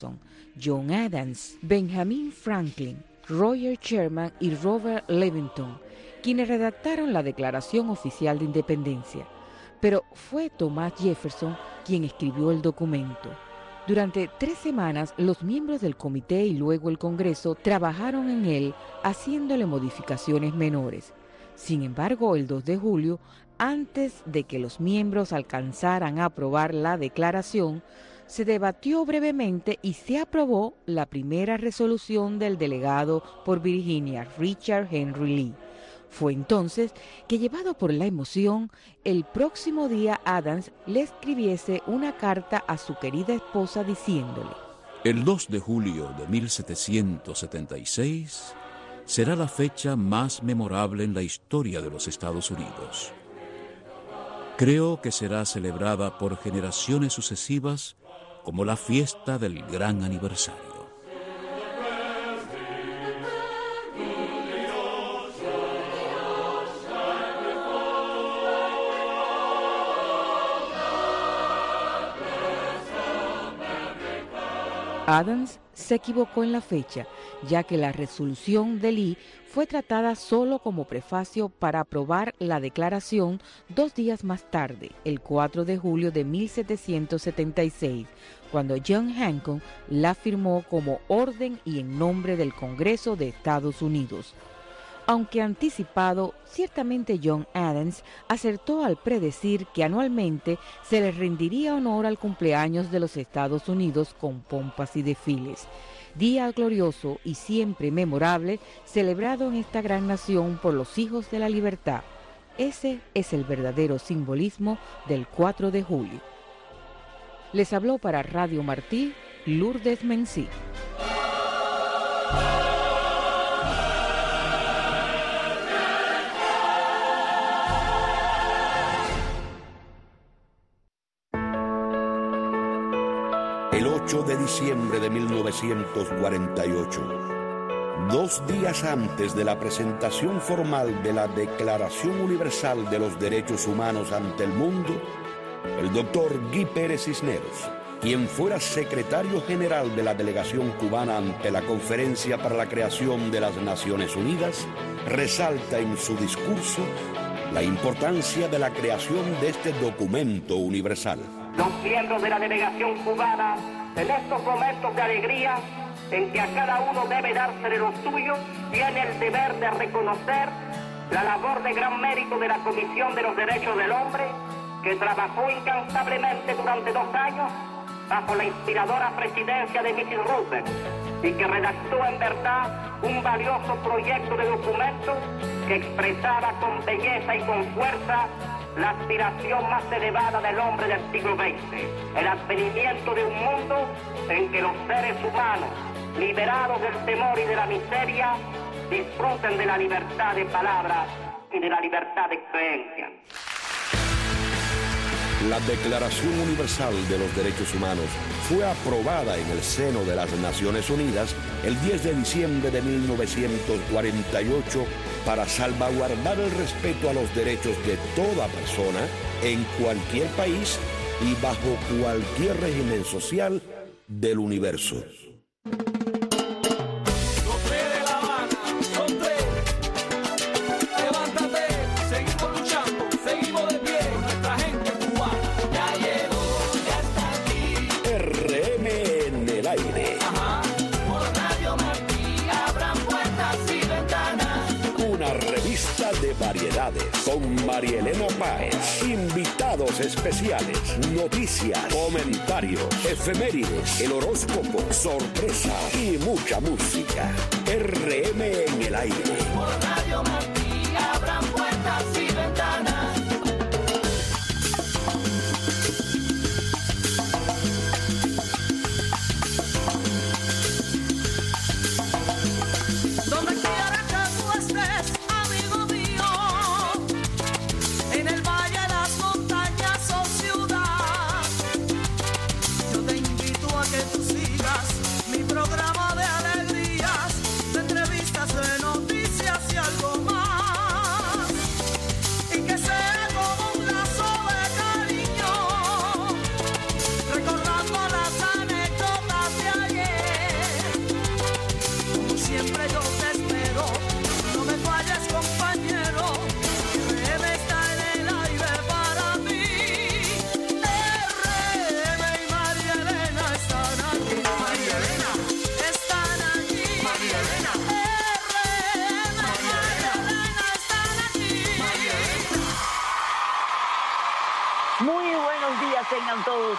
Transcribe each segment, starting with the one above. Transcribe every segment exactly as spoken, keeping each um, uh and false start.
John Adams, Benjamin Franklin, Roger Sherman y Robert Livingston, quienes redactaron la Declaración Oficial de Independencia, pero fue Thomas Jefferson quien escribió el documento. Durante tres semanas, los miembros del comité y luego el Congreso trabajaron en él, haciéndole modificaciones menores. Sin embargo, el dos de julio, antes de que los miembros alcanzaran a aprobar la declaración, se debatió brevemente y se aprobó la primera resolución del delegado por Virginia, Richard Henry Lee. Fue entonces que, llevado por la emoción, el próximo día Adams le escribiese una carta a su querida esposa diciéndole: el dos de julio de mil setecientos setenta y seis será la fecha más memorable en la historia de los Estados Unidos. Creo que será celebrada por generaciones sucesivas como la fiesta del gran aniversario. Adams se equivocó en la fecha, ya que la resolución de Lee fue tratada solo como prefacio para aprobar la declaración dos días más tarde, el cuatro de julio de mil setecientos setenta y seis, cuando John Hancock la firmó como orden y en nombre del Congreso de Estados Unidos. Aunque anticipado, ciertamente John Adams acertó al predecir que anualmente se le rendiría honor al cumpleaños de los Estados Unidos con pompas y desfiles. Día glorioso y siempre memorable, celebrado en esta gran nación por los hijos de la libertad. Ese es el verdadero simbolismo del cuatro de julio. Les habló para Radio Martí, Lourdes Mencí. El ocho de diciembre de mil novecientos cuarenta y ocho, dos días antes de la presentación formal de la Declaración Universal de los Derechos Humanos ante el mundo, el doctor Guy Pérez Cisneros, quien fuera secretario general de la delegación cubana ante la Conferencia para la Creación de las Naciones Unidas, resalta en su discurso la importancia de la creación de este documento universal. Los miembros de la delegación cubana, en estos momentos de alegría, en que a cada uno debe dársele lo suyo, tiene el deber de reconocer la labor de gran mérito de la Comisión de los Derechos del Hombre, que trabajó incansablemente durante dos años bajo la inspiradora presidencia de missus Roosevelt y que redactó en verdad un valioso proyecto de documento que expresaba con belleza y con fuerza la aspiración más elevada del hombre del siglo veinte, el advenimiento de un mundo en que los seres humanos, liberados del temor y de la miseria, disfruten de la libertad de palabra y de la libertad de creencia. La Declaración Universal de los Derechos Humanos fue aprobada en el seno de las Naciones Unidas el diez de diciembre de mil novecientos cuarenta y ocho para salvaguardar el respeto a los derechos de toda persona en cualquier país y bajo cualquier régimen social del universo. Variedades con María Elena Páez, invitados especiales, noticias, comentarios, efemérides, el horóscopo, sorpresas y mucha música. R M en el aire. Por Radio Martí abran puertas y ventanas. Programa de alegrías, de entrevistas, de noticias y algo más.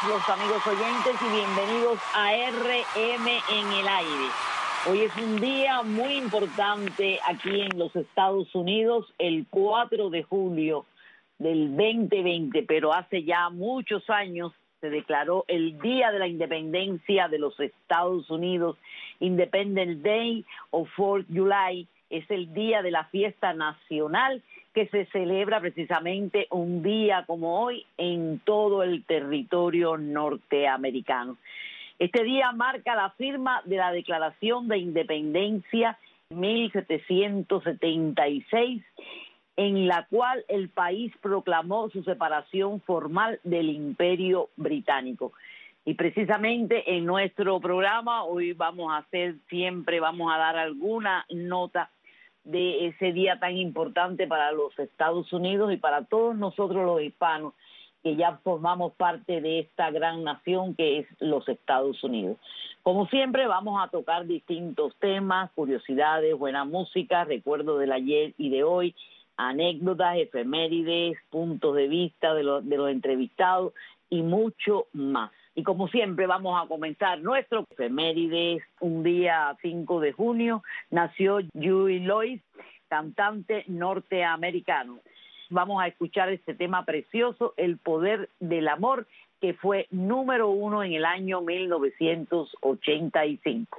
los amigos oyentes y bienvenidos a R M en el aire. Hoy es un día muy importante aquí en los Estados Unidos, el cuatro de julio del veinte veinte, pero hace ya muchos años se declaró el Día de la Independencia de los Estados Unidos, Independence Day o fourth of July, es el día de la fiesta nacional que se celebra precisamente un día como hoy en todo el territorio norteamericano. Este día marca la firma de la Declaración de Independencia mil setecientos setenta y seis, en la cual el país proclamó su separación formal del Imperio Británico. Y precisamente en nuestro programa hoy vamos a hacer, siempre vamos a dar alguna nota de ese día tan importante para los Estados Unidos y para todos nosotros los hispanos que ya formamos parte de esta gran nación que es los Estados Unidos. Como siempre vamos a tocar distintos temas, curiosidades, buena música, recuerdos del ayer y de hoy, anécdotas, efemérides, puntos de vista de, lo, de los entrevistados y mucho más. Y como siempre vamos a comenzar nuestro efemérides. Un día cinco de junio nació Huey Lewis, cantante norteamericano. Vamos a escuchar este tema precioso, El Poder del Amor, que fue número uno en el año mil novecientos ochenta y cinco.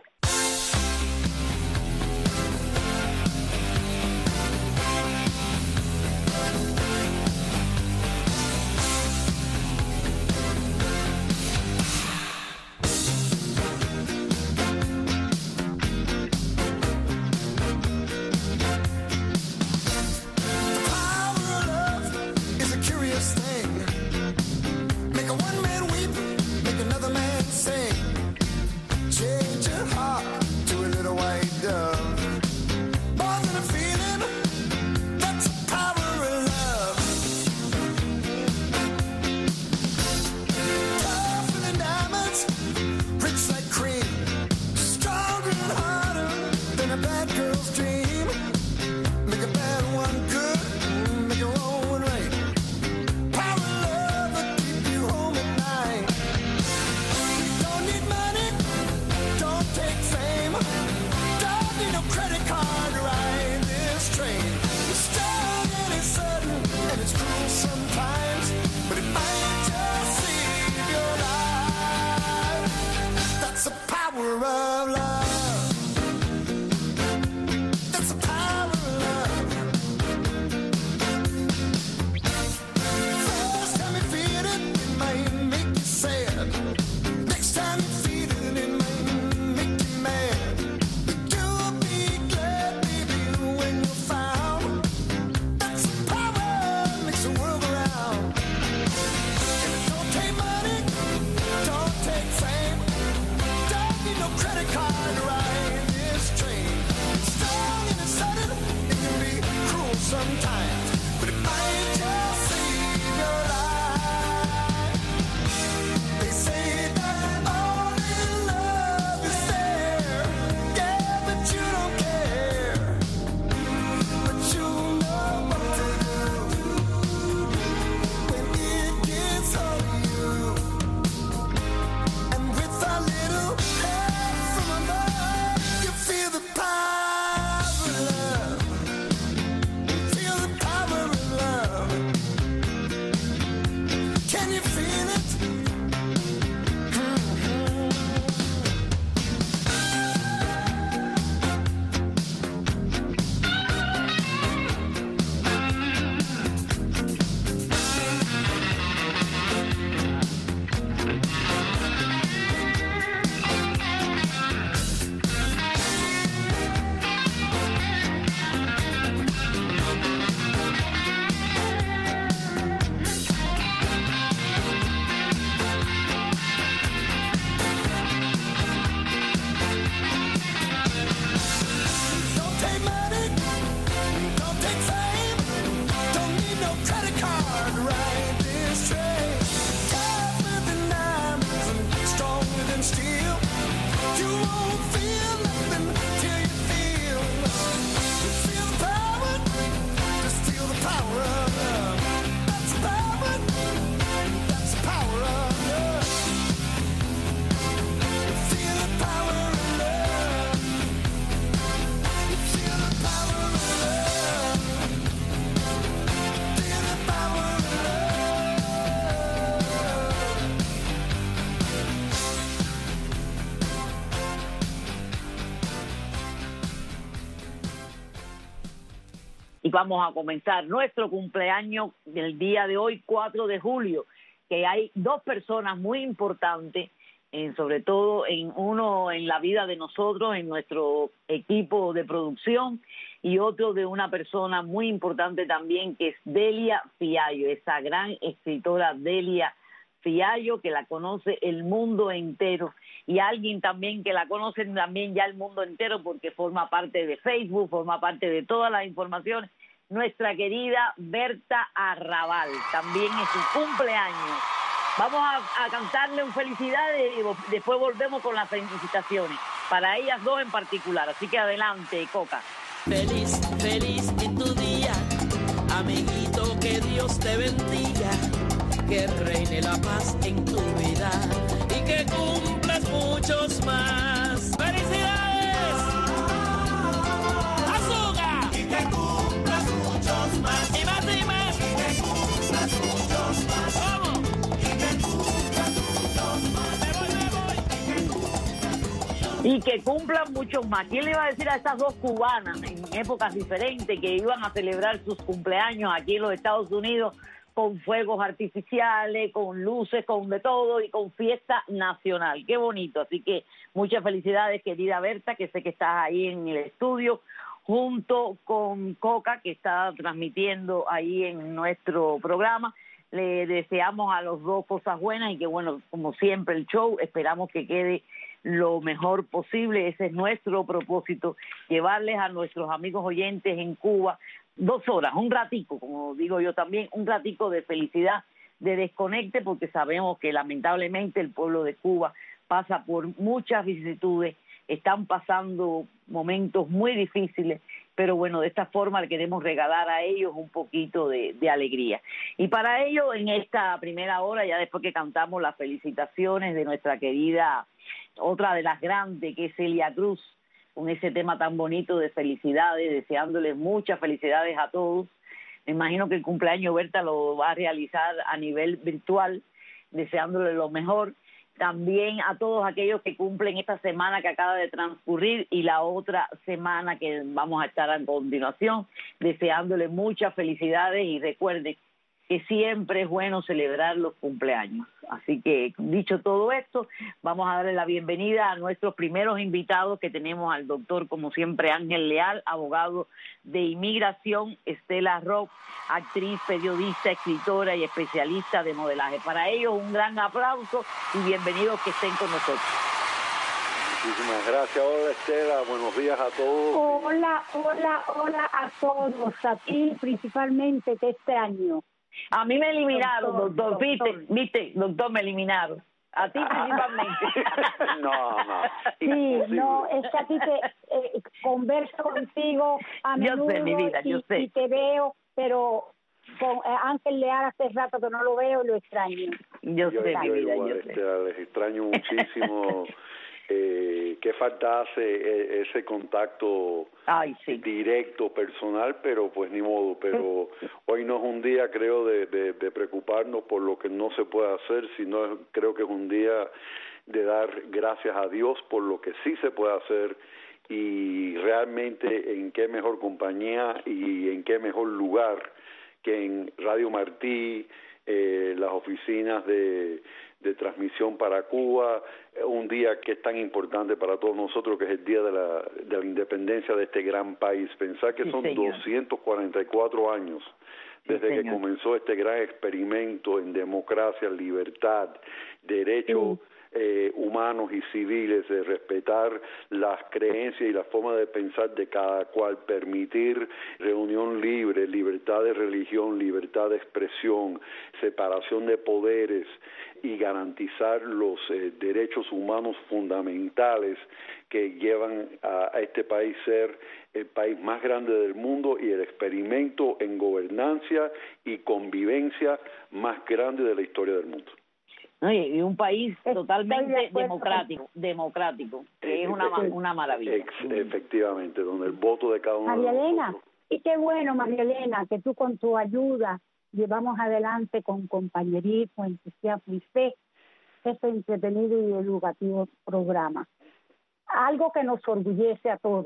Feel the y vamos a comenzar nuestro cumpleaños del día de hoy, cuatro de julio, que hay dos personas muy importantes, eh, sobre todo en uno en la vida de nosotros, en nuestro equipo de producción, y otro de una persona muy importante también, que es Delia Fiallo, esa gran escritora Delia Fiallo, que la conoce el mundo entero, y alguien también que la conoce también ya el mundo entero porque forma parte de Facebook, forma parte de todas las informaciones, nuestra querida Berta Arrabal, también es su cumpleaños. Vamos a, a cantarle un felicidades y después volvemos con las felicitaciones, para ellas dos en particular, así que adelante, Coca. Feliz, feliz en tu día, amiguito, que Dios te bendiga, que reine la paz en tu vida y que cumplas muchos más. ¡Felicidades! ¡Azúcar! Y que cumplas muchos más. Y más y más. Y que cumplas muchos más. ¡Vamos! Y que cumplas muchos más. Me voy, me voy. Y que cumplan muchos más. ¿Quién le iba a decir a estas dos cubanas en épocas diferentes que iban a celebrar sus cumpleaños aquí en los Estados Unidos con fuegos artificiales, con luces, con de todo y con fiesta nacional? Qué bonito. Así que muchas felicidades, querida Berta, que sé que estás ahí en el estudio junto con Coca, que está transmitiendo ahí en nuestro programa. Le deseamos a los dos cosas buenas y que, bueno, como siempre el show, esperamos que quede lo mejor posible. Ese es nuestro propósito, llevarles a nuestros amigos oyentes en Cuba dos horas, un ratico, como digo yo también, un ratico de felicidad, de desconecte, porque sabemos que lamentablemente el pueblo de Cuba pasa por muchas vicisitudes, están pasando momentos muy difíciles, pero bueno, de esta forma le queremos regalar a ellos un poquito de, de alegría. Y para ello, en esta primera hora, ya después que cantamos las felicitaciones de nuestra querida, otra de las grandes, que es Celia Cruz, con ese tema tan bonito de felicidades, deseándoles muchas felicidades a todos. Me imagino que el cumpleaños Berta lo va a realizar a nivel virtual, deseándoles lo mejor. También a todos aquellos que cumplen esta semana que acaba de transcurrir y la otra semana que vamos a estar a continuación, deseándoles muchas felicidades y recuerden que siempre es bueno celebrar los cumpleaños. Así que, dicho todo esto, vamos a darle la bienvenida a nuestros primeros invitados, que tenemos al doctor, como siempre, Ángel Leal, abogado de inmigración, Estela Rock, actriz, periodista, escritora y especialista de modelaje. Para ellos, un gran aplauso y bienvenidos que estén con nosotros. Muchísimas gracias. Hola, Estela, buenos días a todos. Hola, hola, hola a todos, a ti principalmente, que este año. A mí me eliminaron, doctor, doctor, viste, viste, doctor, me eliminaron. A ti principalmente. No, no. Sí, no, es que a ti te eh, converso contigo a menudo. Yo sé, mi vida, y, yo sé. y te veo, pero con eh, Ángel Leal hace rato que no lo veo y lo extraño. Yo, yo sé, mi vida, igual, yo este, sé. Les extraño muchísimo. Eh, qué falta hace eh, ese contacto Ay, sí. directo, personal, pero pues ni modo. Pero hoy no es un día, creo, de, de, de preocuparnos por lo que no se puede hacer, sino creo que es un día de dar gracias a Dios por lo que sí se puede hacer, y realmente en qué mejor compañía y en qué mejor lugar que en Radio Martí, eh, las oficinas de de transmisión para Cuba, un día que es tan importante para todos nosotros, que es el día de la, de la independencia de este gran país. Pensar que sí, son señor. doscientos cuarenta y cuatro años desde sí, que comenzó este gran experimento en democracia, libertad, derechos sí. eh, humanos y civiles, de respetar las creencias y la forma de pensar de cada cual, permitir reunión libre, libertad de religión, libertad de expresión, separación de poderes y garantizar los eh, derechos humanos fundamentales que llevan a, a este país a ser el país más grande del mundo y el experimento en gobernancia y convivencia más grande de la historia del mundo. Y un país totalmente democrático, democrático, que es una, una maravilla. Ex, efectivamente, donde el voto de cada uno María de Elena, nosotros. Y qué bueno, María Elena, que tú con tu ayuda llevamos adelante con compañerismo, entusiasmo y fe este entretenido y educativo programa. Algo que nos orgullece a todos,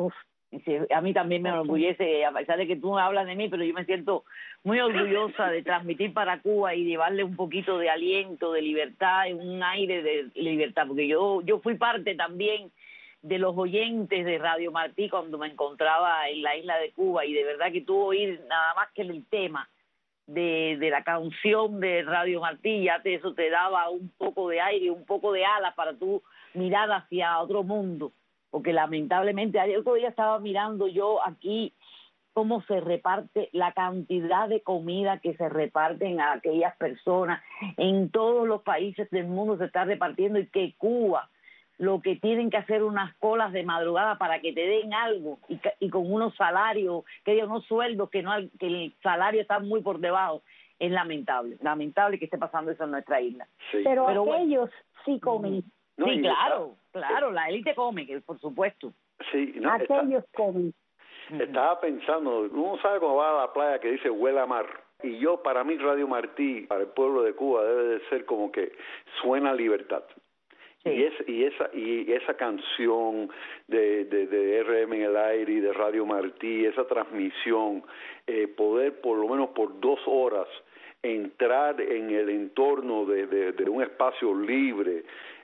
Sí, a mí también me enorgullece, a pesar de que tú hablas de mí, pero yo me siento muy orgullosa de transmitir para Cuba y llevarle un poquito de aliento, de libertad, un aire de libertad, porque yo yo fui parte también de los oyentes de Radio Martí cuando me encontraba en la isla de Cuba, y de verdad que tú oír nada más que el tema de, de la canción de Radio Martí, ya te, eso te daba un poco de aire, un poco de alas para tú mirar hacia otro mundo. Porque lamentablemente, ayer otro día estaba mirando yo aquí cómo se reparte la cantidad de comida que se reparten a aquellas personas. En todos los países del mundo se está repartiendo, y que Cuba, lo que tienen que hacer unas colas de madrugada para que te den algo, y, y con unos salarios, que digan unos sueldos, que, no, que el salario está muy por debajo. Es lamentable, lamentable que esté pasando eso en nuestra isla. Sí. Pero, Pero aquellos bueno, sí comen. No, sí, claro, está, claro, la élite come, que por supuesto. Sí, no, aquellos está, comen. Estaba pensando, uno sabe cómo va a la playa que dice huele a mar, y yo, para mí Radio Martí, para el pueblo de Cuba, debe de ser como que suena libertad. Sí. Y, es, y esa y esa canción de, de, de R M en el aire y de Radio Martí, esa transmisión, eh, poder por lo menos por dos horas entrar en el entorno de, de, de un espacio libre,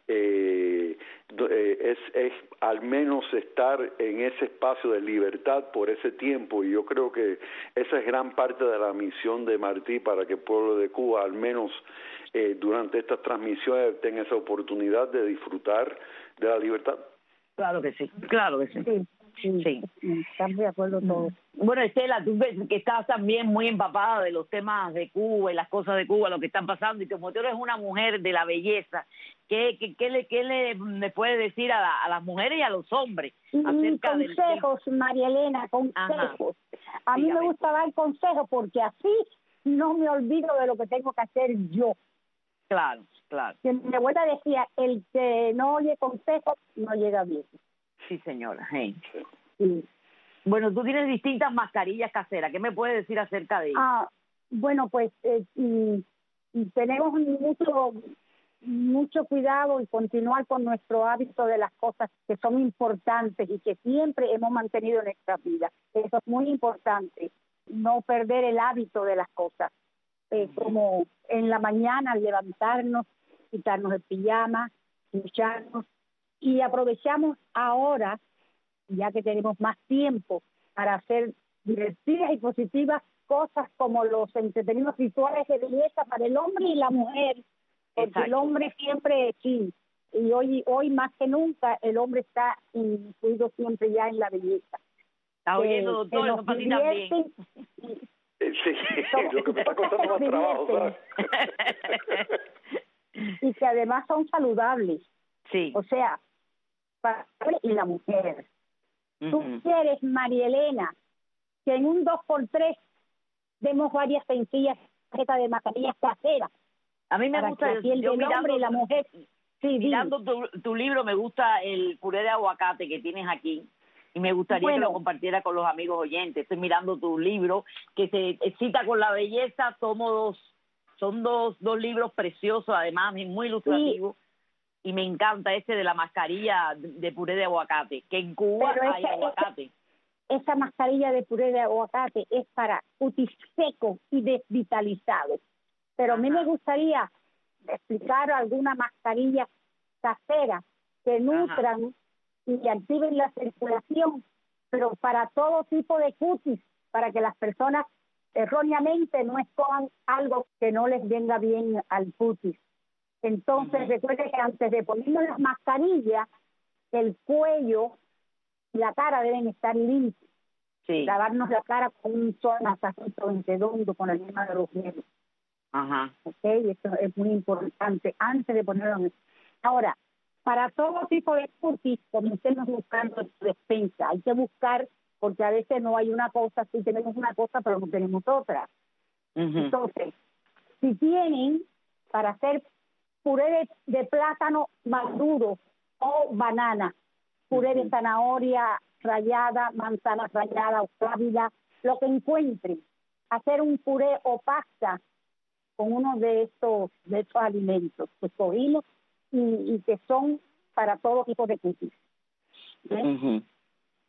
Eh, eh, es, es al menos estar en ese espacio de libertad por ese tiempo, y yo creo que esa es gran parte de la misión de Martí, para que el pueblo de Cuba al menos eh, durante estas transmisiones tenga esa oportunidad de disfrutar de la libertad. Claro que sí, claro que sí. Sí. Sí, sí. Estamos de acuerdo todos. Bueno, Estela, tú ves que estás también muy empapada de los temas de Cuba y las cosas de Cuba, lo que están pasando, y como tú eres una mujer de la belleza, ¿qué, qué, qué, le, qué le, le puedes decir a, la, a las mujeres y a los hombres acerca del consejos, del... María Elena, consejos. Ajá. A mí sí, me a gusta dar consejos, porque así no me olvido de lo que tengo que hacer yo. Claro, claro. Mi abuela decía, el que no oye consejos no llega bien. Sí, señora. Hey. Sí. Bueno, tú tienes distintas mascarillas caseras. ¿Qué me puedes decir acerca de ellas? Ah, bueno, pues eh, y, y tenemos mucho mucho cuidado y continuar con nuestro hábito de las cosas que son importantes y que siempre hemos mantenido en nuestra vida. Eso es muy importante, no perder el hábito de las cosas. Eh, uh-huh. Como en la mañana levantarnos, quitarnos el pijama, ducharnos, y aprovechamos ahora, ya que tenemos más tiempo, para hacer divertidas y positivas cosas como los entretenidos rituales de belleza para el hombre y la mujer, porque Exacto. el hombre siempre, sí, y hoy hoy más que nunca el hombre está incluido siempre ya en la belleza. Está oyendo, eh, doctor, eso para ti también. Sí, lo que me está costando más trabajo, ¿sabes? Y que además son saludables. Sí. O sea, para el hombre y la mujer. Uh-huh. Tú quieres, María Elena, que en un dos por tres demos varias sencillas tarjetas de mascarillas caseras. A mí me gusta el piel del hombre y la mujer. Sí, mirando tu, tu libro, me gusta el puré de aguacate que tienes aquí, y me gustaría bueno, que lo compartiera con los amigos oyentes. Estoy mirando tu libro, que se excita con la belleza. Tomo dos, son dos, dos libros preciosos, además, muy ilustrativos. Sí. Y me encanta ese de la mascarilla de puré de aguacate, que en Cuba Pero hay esa, aguacate. Esa, esa mascarilla de puré de aguacate es para cutis secos y desvitalizados. Pero Ajá. a mí me gustaría explicar alguna mascarilla casera que nutran Ajá. y activen la circulación, pero para todo tipo de cutis, para que las personas erróneamente no escojan algo que no les venga bien al cutis. Entonces, uh-huh. recuerde que antes de ponernos las mascarillas, el cuello y la cara deben estar limpios. Sí. Lavarnos la cara con un sol masajito redondo con la yema de los dedos. Ajá. Ok, eso es muy importante antes de ponerlo. Ahora, para todo tipo de cutis, comencemos buscando despensa. Hay que buscar, porque a veces no hay una cosa, sí tenemos una cosa, pero no tenemos otra. Uh-huh. Entonces, si tienen para hacer puré de, de plátano maduro o banana, puré uh-huh. de zanahoria rallada, manzana rallada o sábila, lo que encuentren, hacer un puré o pasta con uno de estos de estos alimentos que escogimos y, y que son para todo tipo de cutis. Uh-huh.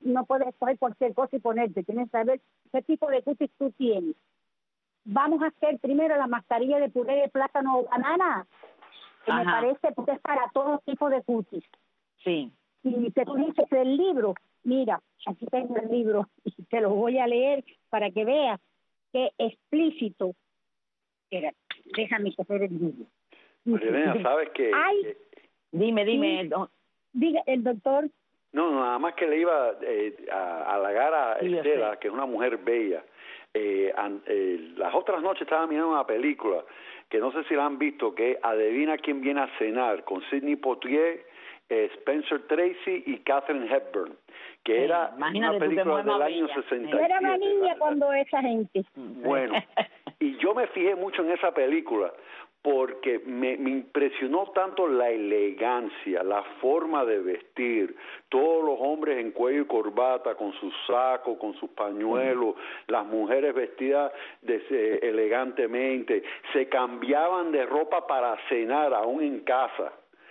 no puedes escoger cualquier cosa y ponerte, tienes que saber qué tipo de cutis tú tienes. Vamos a hacer primero la mascarilla de puré de plátano o banana, que Ajá. me parece porque es para todo tipo de cutis. Sí. Y que tú dices del libro, mira, aquí tengo el libro y te lo voy a leer para que veas que explícito. Espera, déjame coger el libro. Marilena, ¿sabes qué? Ay, dime, dime. Sí, diga, el doctor. No, nada más que le iba eh, a halagar a sí, Estela, que es una mujer bella. Eh, an, eh, las otras noches estaba mirando una película que no sé si la han visto, que Adivina quién viene a cenar, con Sidney Poitier, eh, Spencer Tracy y Katharine Hepburn, que sí, era una película del año sesenta y siete. Yo era una niña cuando esa gente. Bueno, y yo me fijé mucho en esa película porque me, me impresionó tanto la elegancia, la forma de vestir, todos los hombres en cuello y corbata, con sus sacos, con sus pañuelos, las mujeres vestidas de, eh, elegantemente, se cambiaban de ropa para cenar aún en casa.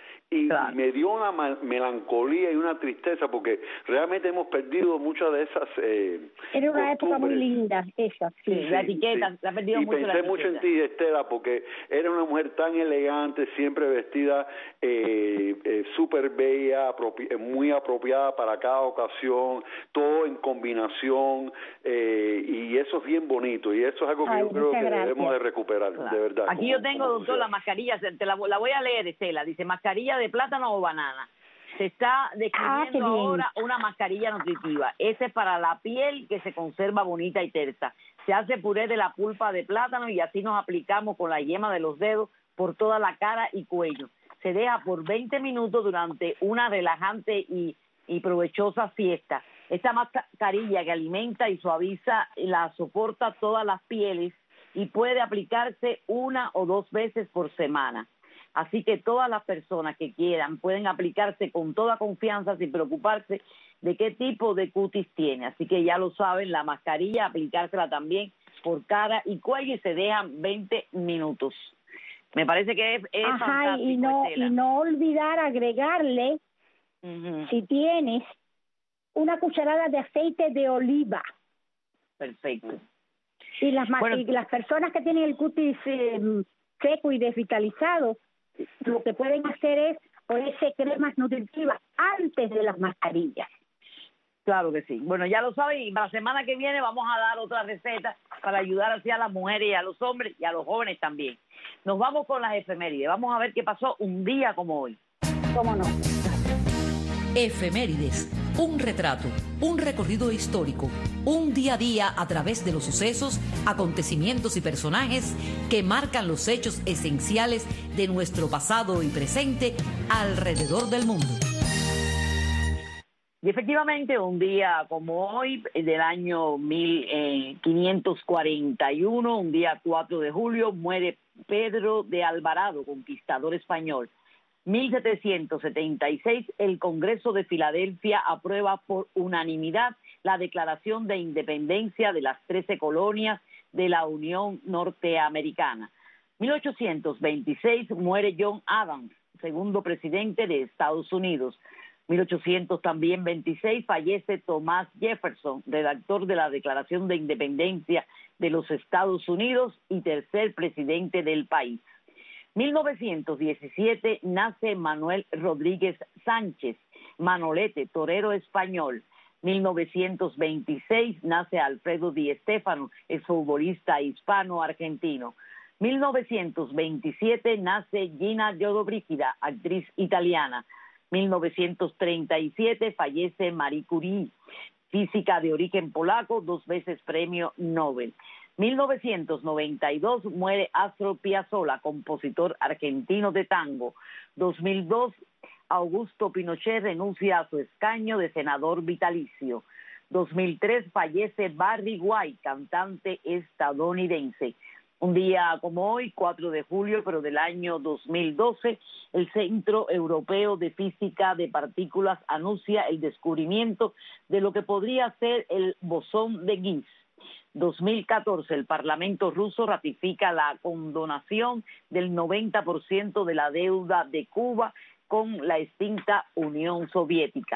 Y claro. me dio una melancolía y una tristeza porque realmente hemos perdido muchas de esas eh, era una costumbres. Época muy linda esa, sí, sí la etiqueta, sí. la ha perdido y mucho pensé la mucho en ti, Estela, porque era una mujer tan elegante, siempre vestida eh, eh, súper bella, apropi muy apropiada para cada ocasión, todo en combinación, eh, y eso es bien bonito, y eso es algo que Ay, yo creo que gracias. debemos de recuperar, claro. de verdad. Aquí como, yo tengo, doctor, la mascarilla, te la, la voy a leer, Estela, dice mascarilla de plátano o banana. Se está describiendo ah, ahora una mascarilla nutritiva. Ese es para la piel que se conserva bonita y tersa. Se hace puré de la pulpa de plátano y así nos aplicamos con la yema de los dedos por toda la cara y cuello. Se deja por veinte minutos durante una relajante y, y provechosa siesta. Esta mascarilla que alimenta y suaviza la soporta todas las pieles y puede aplicarse una o dos veces por semana. Así que todas las personas que quieran pueden aplicarse con toda confianza sin preocuparse de qué tipo de cutis tiene. Así que ya lo saben, la mascarilla, aplicársela también por cara y cuello y se dejan veinte minutos. Me parece que es, es Ajá, fantástico. Y no, Estela. y no olvidar agregarle, uh-huh. si tienes, una cucharada de aceite de oliva. Perfecto. Y las, bueno, y las personas que tienen el cutis eh, seco y desvitalizado, lo que pueden hacer es ponerse cremas nutritivas antes de las mascarillas. Claro que sí. Bueno, ya lo saben, y la semana que viene vamos a dar otra receta para ayudar así a las mujeres y a los hombres y a los jóvenes también. Nos vamos con las efemérides. Vamos a ver qué pasó un día como hoy. ¿Cómo no? Efemérides, un retrato, un recorrido histórico, un día a día a través de los sucesos, acontecimientos y personajes que marcan los hechos esenciales de nuestro pasado y presente alrededor del mundo. Y efectivamente, un día como hoy, del año mil quinientos cuarenta y uno, un día cuatro de julio, muere Pedro de Alvarado, conquistador español. mil setecientos setenta y seis, el Congreso de Filadelfia aprueba por unanimidad la Declaración de Independencia de las trece colonias de la Unión Norteamericana. mil ochocientos veintiséis, muere John Adams, segundo presidente de Estados Unidos. mil ochocientos veintiséis, fallece Thomas Jefferson, redactor de la Declaración de Independencia de los Estados Unidos y tercer presidente del país. mil novecientos diecisiete, nace Manuel Rodríguez Sánchez, Manolete, torero español. mil novecientos veintiséis, nace Alfredo Di Stéfano, exfutbolista hispano-argentino. mil novecientos veintisiete, nace Gina Lollobrigida, actriz italiana. mil novecientos treinta y siete, fallece Marie Curie, física de origen polaco, dos veces premio Nobel. mil novecientos noventa y dos, muere Astor Piazzolla, compositor argentino de tango. dos mil dos, Augusto Pinochet renuncia a su escaño de senador vitalicio. dos mil tres, fallece Barry White, cantante estadounidense. Un día como hoy, cuatro de julio, pero del año dos mil doce, el Centro Europeo de Física de Partículas anuncia el descubrimiento de lo que podría ser el bosón de Higgs. dos mil catorce, el Parlamento ruso ratifica la condonación del noventa por ciento de la deuda de Cuba con la extinta Unión Soviética.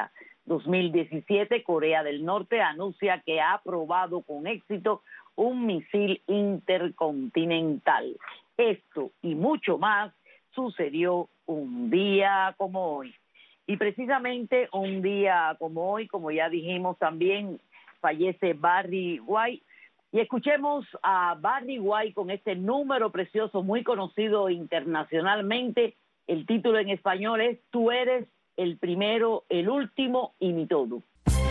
dos mil diecisiete, Corea del Norte anuncia que ha probado con éxito un misil intercontinental. Esto y mucho más sucedió un día como hoy. Y precisamente un día como hoy, como ya dijimos también, fallece Barry White. Y escuchemos a Barry White con este número precioso, muy conocido internacionalmente. El título en español es Tú eres el primero, el último y mi todo.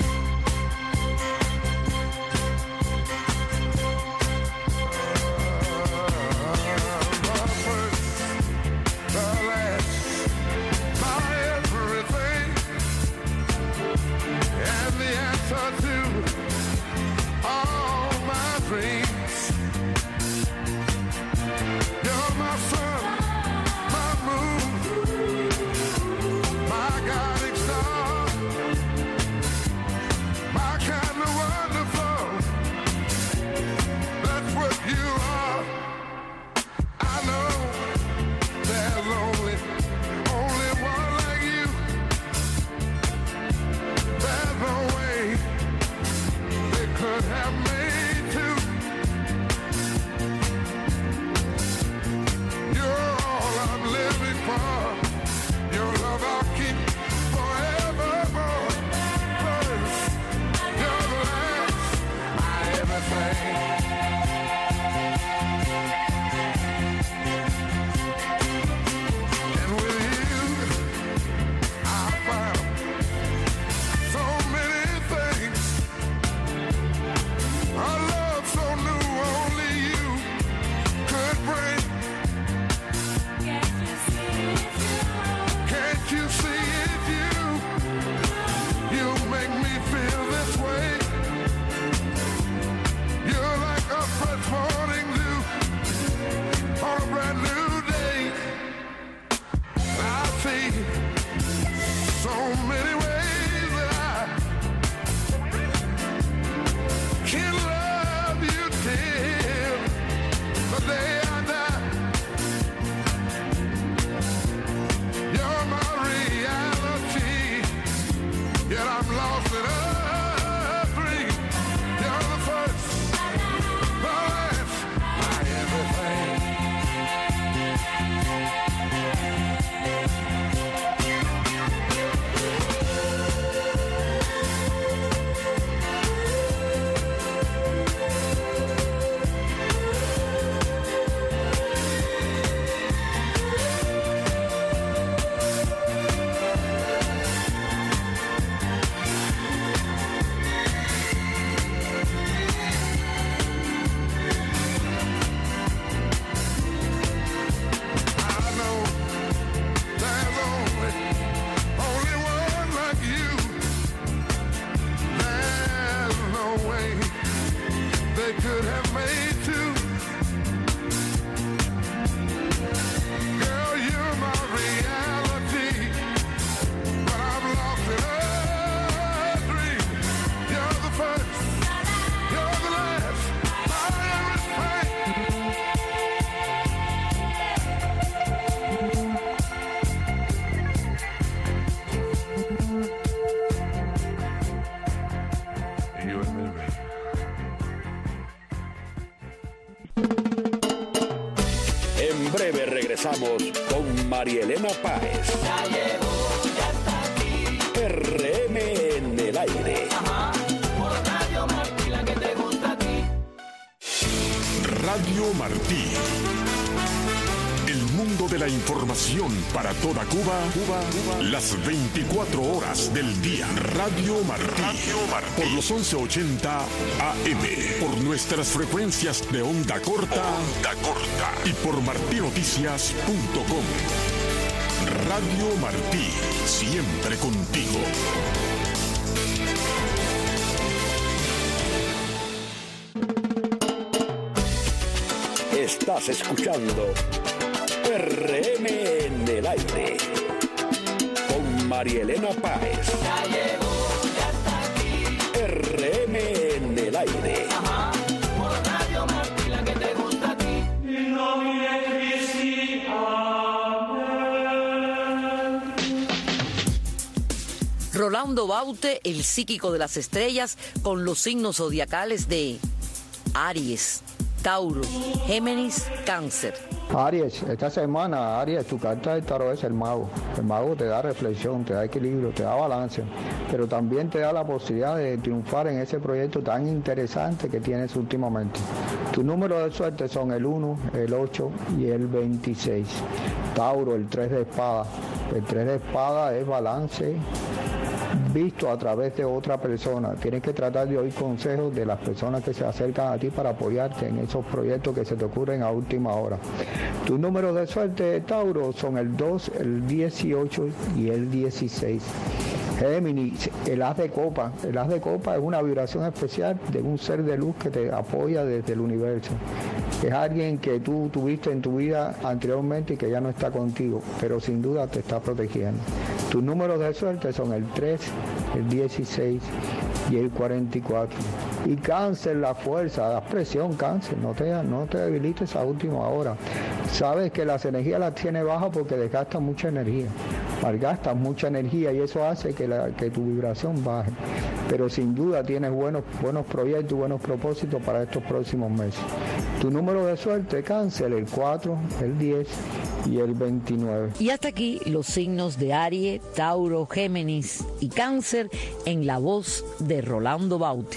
En breve regresamos con María Elena Páez. Ya llegó, ya está aquí. R M en el aire. Ajá, por Radio Martí, la que te gusta a ti. Radio Martí. El mundo de la información para toda Cuba, Cuba, Cuba. Las veinticuatro horas del día. Radio Martí. Radio Martí. Por los once ochenta A M. Por nuestras frecuencias de onda corta. Onda corta. Y por martinoticias punto com. Radio Martí. Siempre contigo. Estás escuchando R M en el aire con María Elena Páez. Ya llegó, ya está aquí. R M en el aire. Ajá, por Radio Martí, la que te gusta a ti. In nomine Christi, amén. Rolando Rolando Baute, el psíquico de las estrellas, con los signos zodiacales de Aries, Tauro, Géminis, Cáncer. Aries, esta semana, Aries, tu carta del tarot es el mago. El mago te da reflexión, te da equilibrio, te da balance, pero también te da la posibilidad de triunfar en ese proyecto tan interesante que tienes últimamente. Tus números de suerte son el uno, el ocho y el veintiséis. Tauro, el tres de espada. El tres de espada es balance visto a través de otra persona. Tienes que tratar de oír consejos de las personas que se acercan a ti para apoyarte en esos proyectos que se te ocurren a última hora. Tus números de suerte, Tauro, son el dos, el dieciocho y el dieciséis. Géminis, el as de copa. El as de copa es una vibración especial de un ser de luz que te apoya desde el universo. Es alguien que tú tuviste en tu vida anteriormente y que ya no está contigo, pero sin duda te está protegiendo. Tus números de suerte son el tres, el dieciséis y el cuarenta y cuatro. Y Cáncer, la fuerza, la presión, Cáncer, no te, no te debilites a última hora. Sabes que las energías las tienes bajas porque desgastas mucha energía, malgastas mucha energía y eso hace que, la, que tu vibración baje. Pero sin duda tienes buenos, buenos proyectos, buenos propósitos para estos próximos meses. Tu número de suerte, Cáncer, el cuatro, el diez y el veintinueve. Y hasta aquí los signos de Aries, Tauro, Géminis y Cáncer en la voz de Rolando Baute.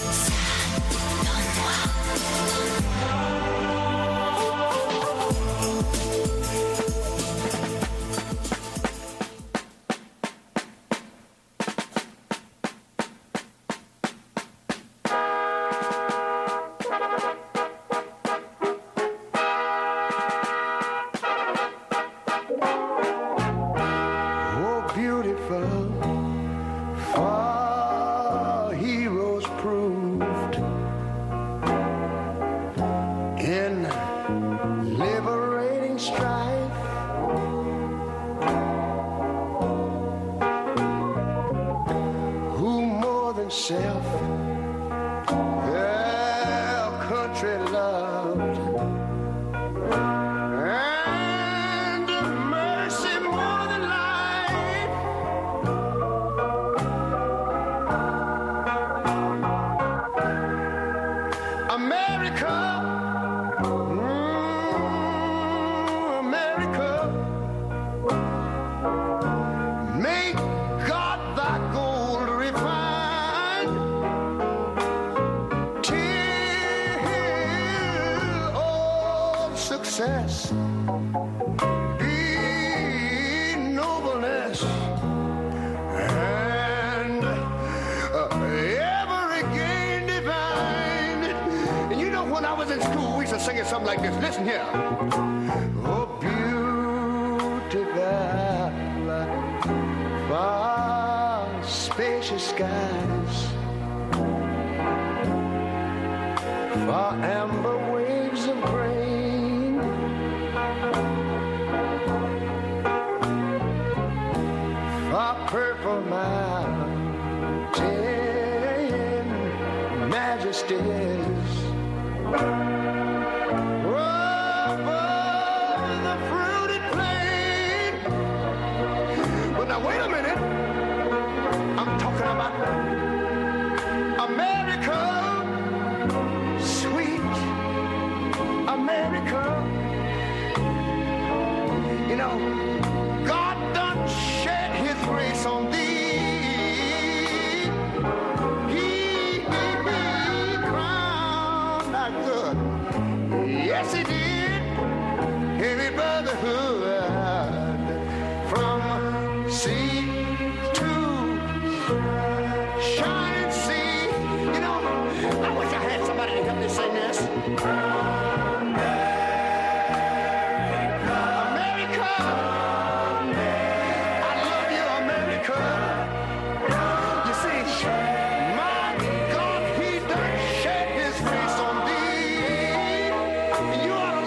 You ought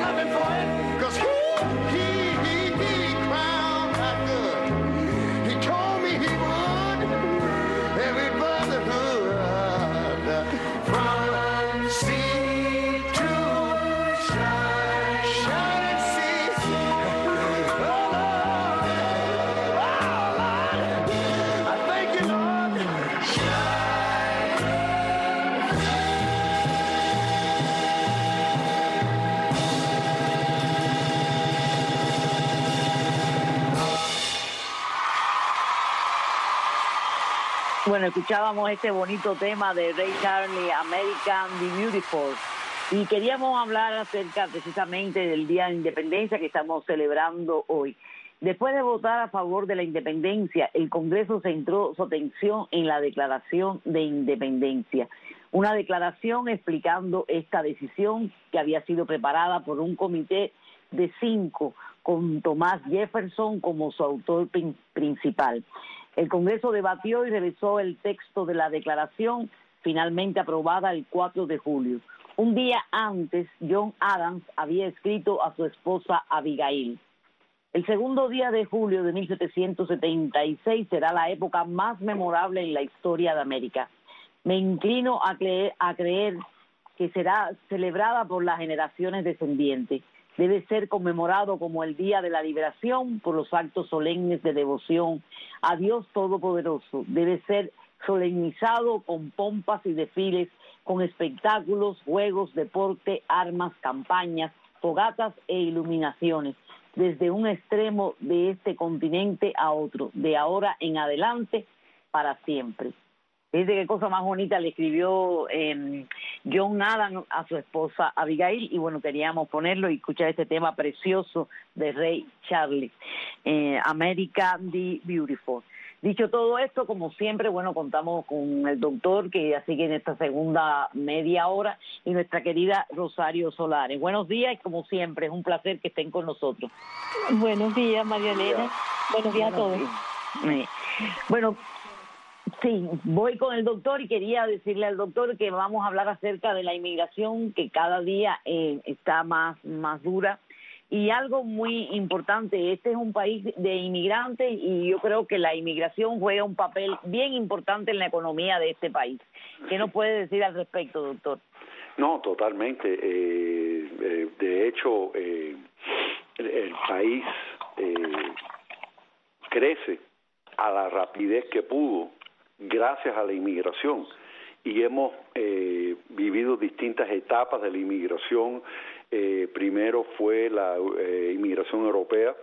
Bueno, escuchábamos este bonito tema de Ray Charles, American the Beautiful. Y queríamos hablar acerca precisamente del Día de Independencia que estamos celebrando hoy. Después de votar a favor de la independencia, el Congreso centró su atención en la Declaración de Independencia. Una declaración explicando esta decisión que había sido preparada por un comité de cinco, con Thomas Jefferson como su autor principal. El Congreso debatió y revisó el texto de la declaración, finalmente aprobada el cuatro de julio. Un día antes, John Adams había escrito a su esposa Abigail: el segundo día de julio de mil setecientos setenta y seis será la época más memorable en la historia de América. Me inclino a creer, a creer que será celebrada por las generaciones descendientes. Debe ser conmemorado como el Día de la Liberación por los actos solemnes de devoción a Dios Todopoderoso. Debe ser solemnizado con pompas y desfiles, con espectáculos, juegos, deporte, armas, campañas, fogatas e iluminaciones, desde un extremo de este continente a otro, de ahora en adelante, para siempre. Fíjate qué cosa más bonita le escribió eh, John Adams a su esposa Abigail, y bueno, queríamos ponerlo y escuchar este tema precioso de Ray Charles, eh, American the Beautiful. Dicho todo esto, como siempre, bueno, contamos con el doctor que ya sigue en esta segunda media hora y nuestra querida Rosario Solares. Buenos días y como siempre, es un placer que estén con nosotros. Buenos días, María Elena. Buenos días a todos. Eh, bueno, sí, voy con el doctor y quería decirle al doctor que vamos a hablar acerca de la inmigración que cada día eh, está más, más dura. Y algo muy importante, este es un país de inmigrantes y yo creo que la inmigración juega un papel bien importante en la economía de este país. ¿Qué nos puede decir al respecto, doctor? No, totalmente. Eh, eh, de hecho, eh, el, el país eh, crece a la rapidez que pudo gracias a la inmigración. Y hemos eh, vivido distintas etapas de la inmigración. Eh, primero fue la eh, inmigración europea,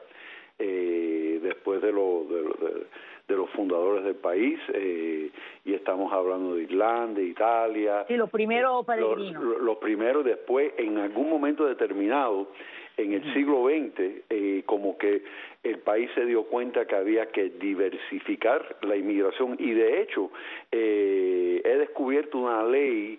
eh, después de, lo, de, de, de los fundadores del país, eh, y estamos hablando de Irlanda, Italia. Sí, los primeros peregrinos. Los, los primeros, después, en algún momento determinado, en el siglo veinte, eh, como que el país se dio cuenta que había que diversificar la inmigración, y de hecho eh, he descubierto una ley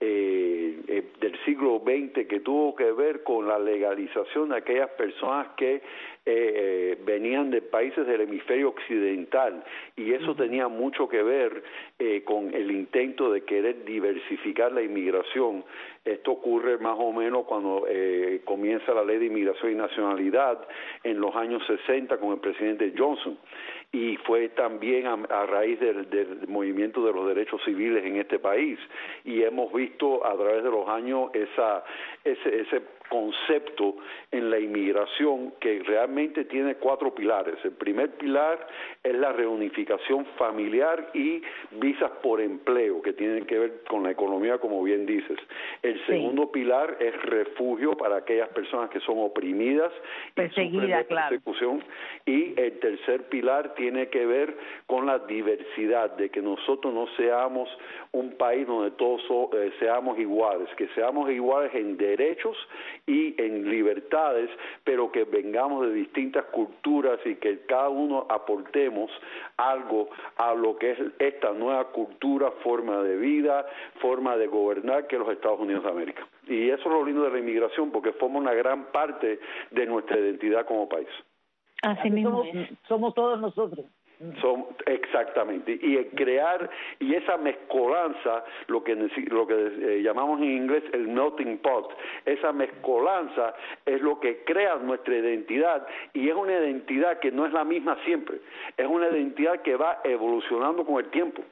eh, eh, del siglo veinte que tuvo que ver con la legalización de aquellas personas que eh, eh, venían de países del hemisferio occidental, y eso tenía mucho que ver eh, con el intento de querer diversificar la inmigración. Esto ocurre más o menos cuando eh, comienza la ley de inmigración y nacionalidad en los años sesenta con el presidente Johnson, y fue también a, a raíz del, del movimiento de los derechos civiles en este país, y hemos visto a través de los años esa ese, ese concepto en la inmigración que realmente tiene cuatro pilares. El primer pilar es la reunificación familiar y visas por empleo, que tienen que ver con la economía, como bien dices. El segundo sí. pilar es refugio para aquellas personas que son oprimidas perseguidas, claro. persecución. Y el tercer pilar tiene que ver con la diversidad, de que nosotros no seamos un país donde todos so, eh, seamos iguales, que seamos iguales en derechos y en libertades, pero que vengamos de distintas culturas y que cada uno aportemos algo a lo que es esta nueva cultura, forma de vida, forma de gobernar que es los Estados Unidos de América. Y eso es lo lindo de la inmigración, porque forma una gran parte de nuestra identidad como país. Así mismo somos, somos todos nosotros. Son, exactamente, y el crear y esa mezcolanza, lo que lo que eh, llamamos en inglés el melting pot, esa mezcolanza es lo que crea nuestra identidad, y es una identidad que no es la misma siempre, es una identidad que va evolucionando con el tiempo.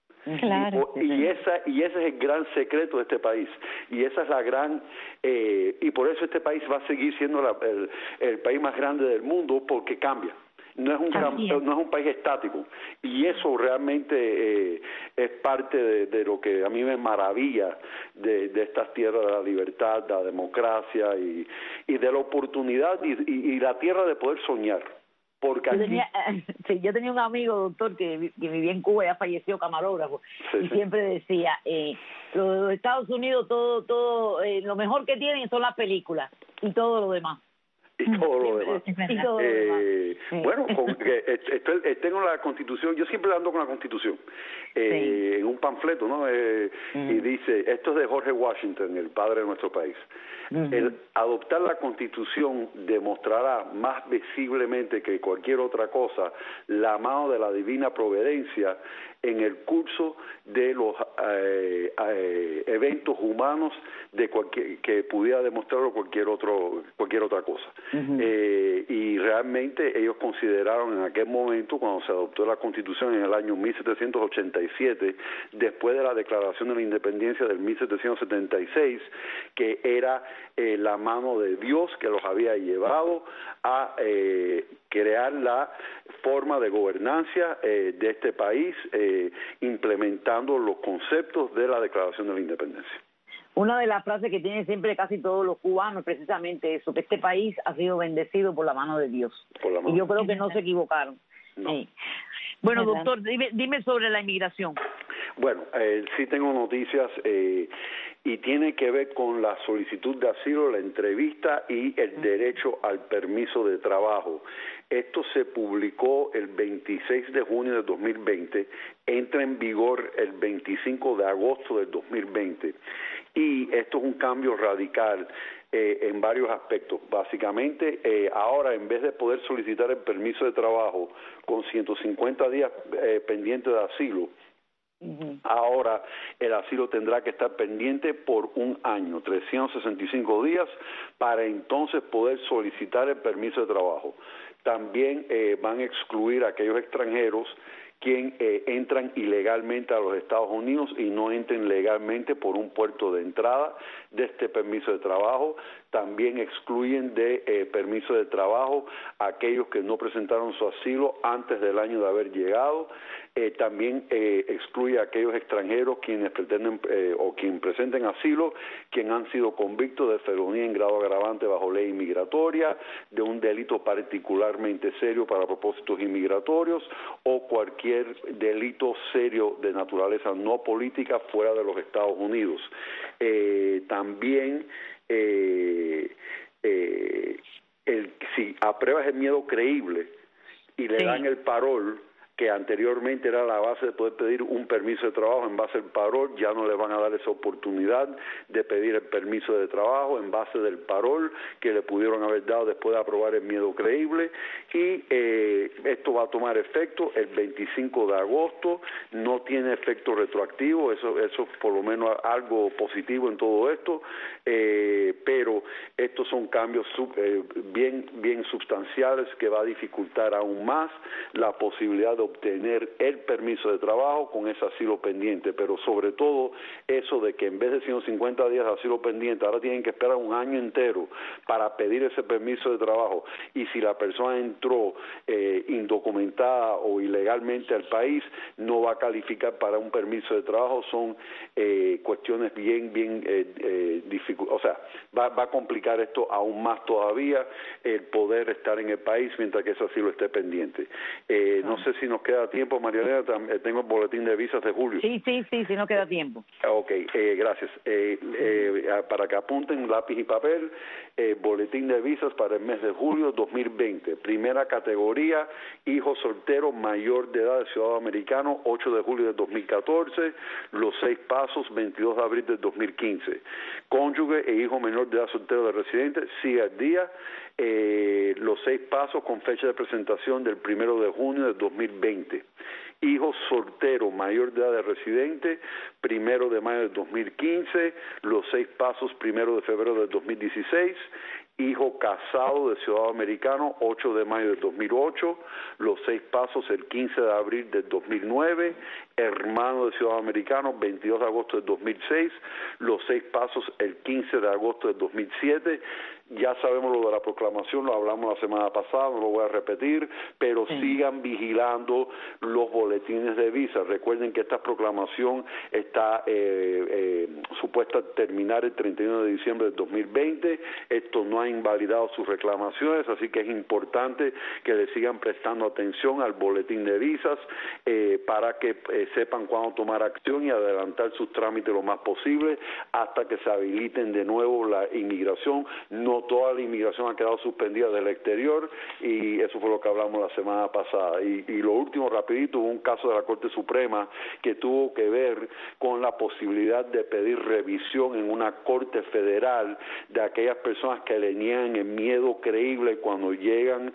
Claro. Y, y esa y ese es el gran secreto de este país, y esa es la gran eh, y por eso este país va a seguir siendo la, el, el país más grande del mundo, porque cambia. No es un es. no es un país estático, y eso realmente eh, es parte de, de lo que a mí me maravilla de, de estas tierras de la libertad, de la democracia y, y de la oportunidad y, y, y la tierra de poder soñar, Porque yo tenía, sí, yo tenía un amigo, doctor, que, que vivía en Cuba, ya falleció, camarógrafo, sí, y sí. siempre decía, eh, los, los Estados Unidos, todo, todo, eh, lo mejor que tienen son las películas y todo lo demás. Y todo lo demás. Y todo lo eh, demás. Bueno, con, que, esto, tengo la Constitución, yo siempre ando con la Constitución, eh, sí. en un panfleto, ¿no? Eh, mm. Y dice, esto es de George Washington, el padre de nuestro país. Mm-hmm. El adoptar la Constitución demostrará más visiblemente que cualquier otra cosa la mano de la divina providencia en el curso de los eh, eh, eventos humanos de cualquier, que pudiera demostrarlo cualquier otro cualquier otra cosa. Uh-huh. eh, y realmente ellos consideraron en aquel momento, cuando se adoptó la Constitución en el año mil setecientos ochenta y siete, después de la Declaración de la Independencia del mil setecientos setenta y seis, que era eh, la mano de Dios que los había llevado a eh, crear la forma de gobernancia eh, de este país, eh, implementando los conceptos de la Declaración de la Independencia. Una de las frases que tienen siempre casi todos los cubanos es precisamente eso, que este país ha sido bendecido por la mano de Dios. Por la mano. Y yo creo que no se equivocaron. No. Sí. Bueno, doctor, dime, dime sobre la inmigración. Bueno, eh, sí tengo noticias eh, y tiene que ver con la solicitud de asilo, la entrevista y el derecho al permiso de trabajo. Esto se publicó el veintiséis de junio de dos mil veinte, entra en vigor el veinticinco de agosto del dos mil veinte y esto es un cambio radical eh, en varios aspectos. Básicamente, eh, ahora en vez de poder solicitar el permiso de trabajo con ciento cincuenta días eh, pendientes de asilo, Uh-huh. ahora el asilo tendrá que estar pendiente por un año, trescientos sesenta y cinco días, para entonces poder solicitar el permiso de trabajo. También eh, van a excluir a aquellos extranjeros quien eh, entran ilegalmente a los Estados Unidos y no entren legalmente por un puerto de entrada de este permiso de trabajo. También excluyen de eh, permiso de trabajo a aquellos que no presentaron su asilo antes del año de haber llegado. Eh, también eh, excluye a aquellos extranjeros quienes pretenden eh, o quien presenten asilo, quien han sido convictos de felonía en grado agravante bajo ley inmigratoria, de un delito particularmente serio para propósitos inmigratorios o cualquier delito serio de naturaleza no política fuera de los Estados Unidos. Eh, también eh, eh, el, si apruebas el miedo creíble y le sí. dan el parol, que anteriormente era la base de poder pedir un permiso de trabajo en base al parol, ya no le van a dar esa oportunidad de pedir el permiso de trabajo en base del parol que le pudieron haber dado después de aprobar el miedo creíble, y eh, esto va a tomar efecto el veinticinco de agosto, no tiene efecto retroactivo, eso eso es por lo menos algo positivo en todo esto, eh, pero estos son cambios sub, eh, bien, bien sustanciales que va a dificultar aún más la posibilidad de obtener el permiso de trabajo con ese asilo pendiente, pero sobre todo eso de que en vez de ciento cincuenta días de asilo pendiente, ahora tienen que esperar un año entero para pedir ese permiso de trabajo, y si la persona entró eh, indocumentada o ilegalmente al país, no va a calificar para un permiso de trabajo, son eh, cuestiones bien, bien eh, eh, dificultosas, o sea, va, va a complicar esto aún más todavía, el poder estar en el país mientras que ese asilo esté pendiente. Eh, no sé si nos queda tiempo, María Elena, tengo el boletín de visas de julio. Sí, sí, sí, sí nos queda tiempo. Ok, eh, gracias. Eh, eh, para que apunten lápiz y papel, eh, boletín de visas para el mes de julio dos mil veinte. Primera categoría, hijo soltero mayor de edad de ciudadano americano, ocho de julio de dos mil catorce, los seis pasos, veintidós de abril de dos mil quince. Cónyuge e hijo menor de edad soltero de residente, sigue al día. Eh, los seis pasos con fecha de presentación del primero de junio de dos mil veinte. Hijo soltero mayor de edad de residente, primero de mayo de dos mil quince, los seis pasos primero de febrero de dos mil dieciséis. Hijo casado de ciudadano americano, ocho de mayo de dos mil ocho, los seis pasos el quince de abril del dos mil nueve, hermano de ciudadano americano, veintidós de agosto del dos mil seis, los seis pasos el quince de agosto del dos mil siete. Ya sabemos lo de la proclamación, lo hablamos la semana pasada, no lo voy a repetir, pero sí. sigan vigilando los boletines de visa. Recuerden que esta proclamación está eh, eh, supuesta a terminar el treinta y uno de diciembre del dos mil veinte. Esto no ha ha invalidado sus reclamaciones, así que es importante que le sigan prestando atención al boletín de visas eh, para que eh, sepan cuándo tomar acción y adelantar sus trámites lo más posible hasta que se habiliten de nuevo la inmigración. No toda la inmigración ha quedado suspendida del exterior y eso fue lo que hablamos la semana pasada. Y, y lo último, rapidito, hubo un caso de la Corte Suprema que tuvo que ver con la posibilidad de pedir revisión en una corte federal de aquellas personas que le niegan el miedo creíble cuando llegan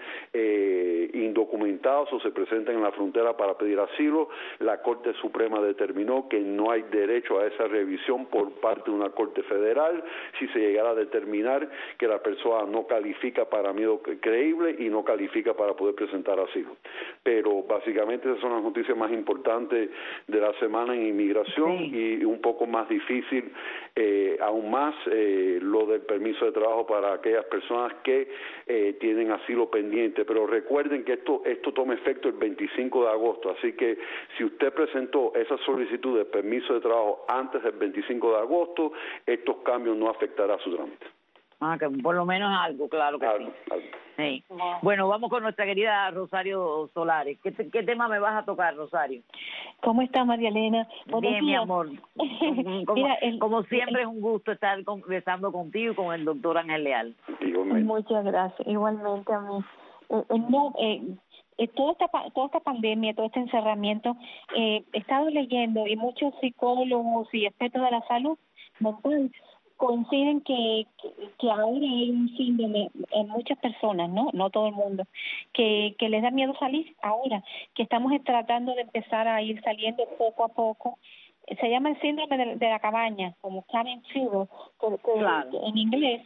eh, indocumentados o se presentan en la frontera para pedir asilo. La Corte Suprema determinó que no hay derecho a esa revisión por parte de una corte federal si se llegara a determinar que la persona no califica para miedo creíble y no califica para poder presentar asilo. Pero básicamente esas son las noticias más importantes de la semana en inmigración, sí. Y un poco más difícil eh, aún más eh, lo del permiso de trabajo para aquellas personas que eh, tienen asilo pendiente. Pero recuerden que esto esto toma efecto el veinticinco de agosto, así que si usted presentó esa solicitud de permiso de trabajo antes del veinticinco de agosto, estos cambios no afectarán su trámite. Ah, que por lo menos algo, claro que algo, sí. Algo. Sí. Bueno, vamos con nuestra querida Rosario Solares. ¿Qué, ¿Qué tema me vas a tocar, Rosario? ¿Cómo está, María Elena? Buenos Bien, días. Mi amor. Como, Mira, el, como siempre el, es un gusto estar conversando contigo y con el doctor Ángel Leal. Igualmente. Muchas gracias. Igualmente a mí. Eh, eh, no, eh, eh, toda, esta, toda esta pandemia, todo este encerramiento, eh, he estado leyendo y muchos psicólogos y expertos de la salud mental coinciden que, que, que ahora hay un síndrome en muchas personas, no no todo el mundo, que, que les da miedo salir ahora, que estamos tratando de empezar a ir saliendo poco a poco. Se llama el síndrome de, de la cabaña, como cabin fever, que, que, claro. que en inglés,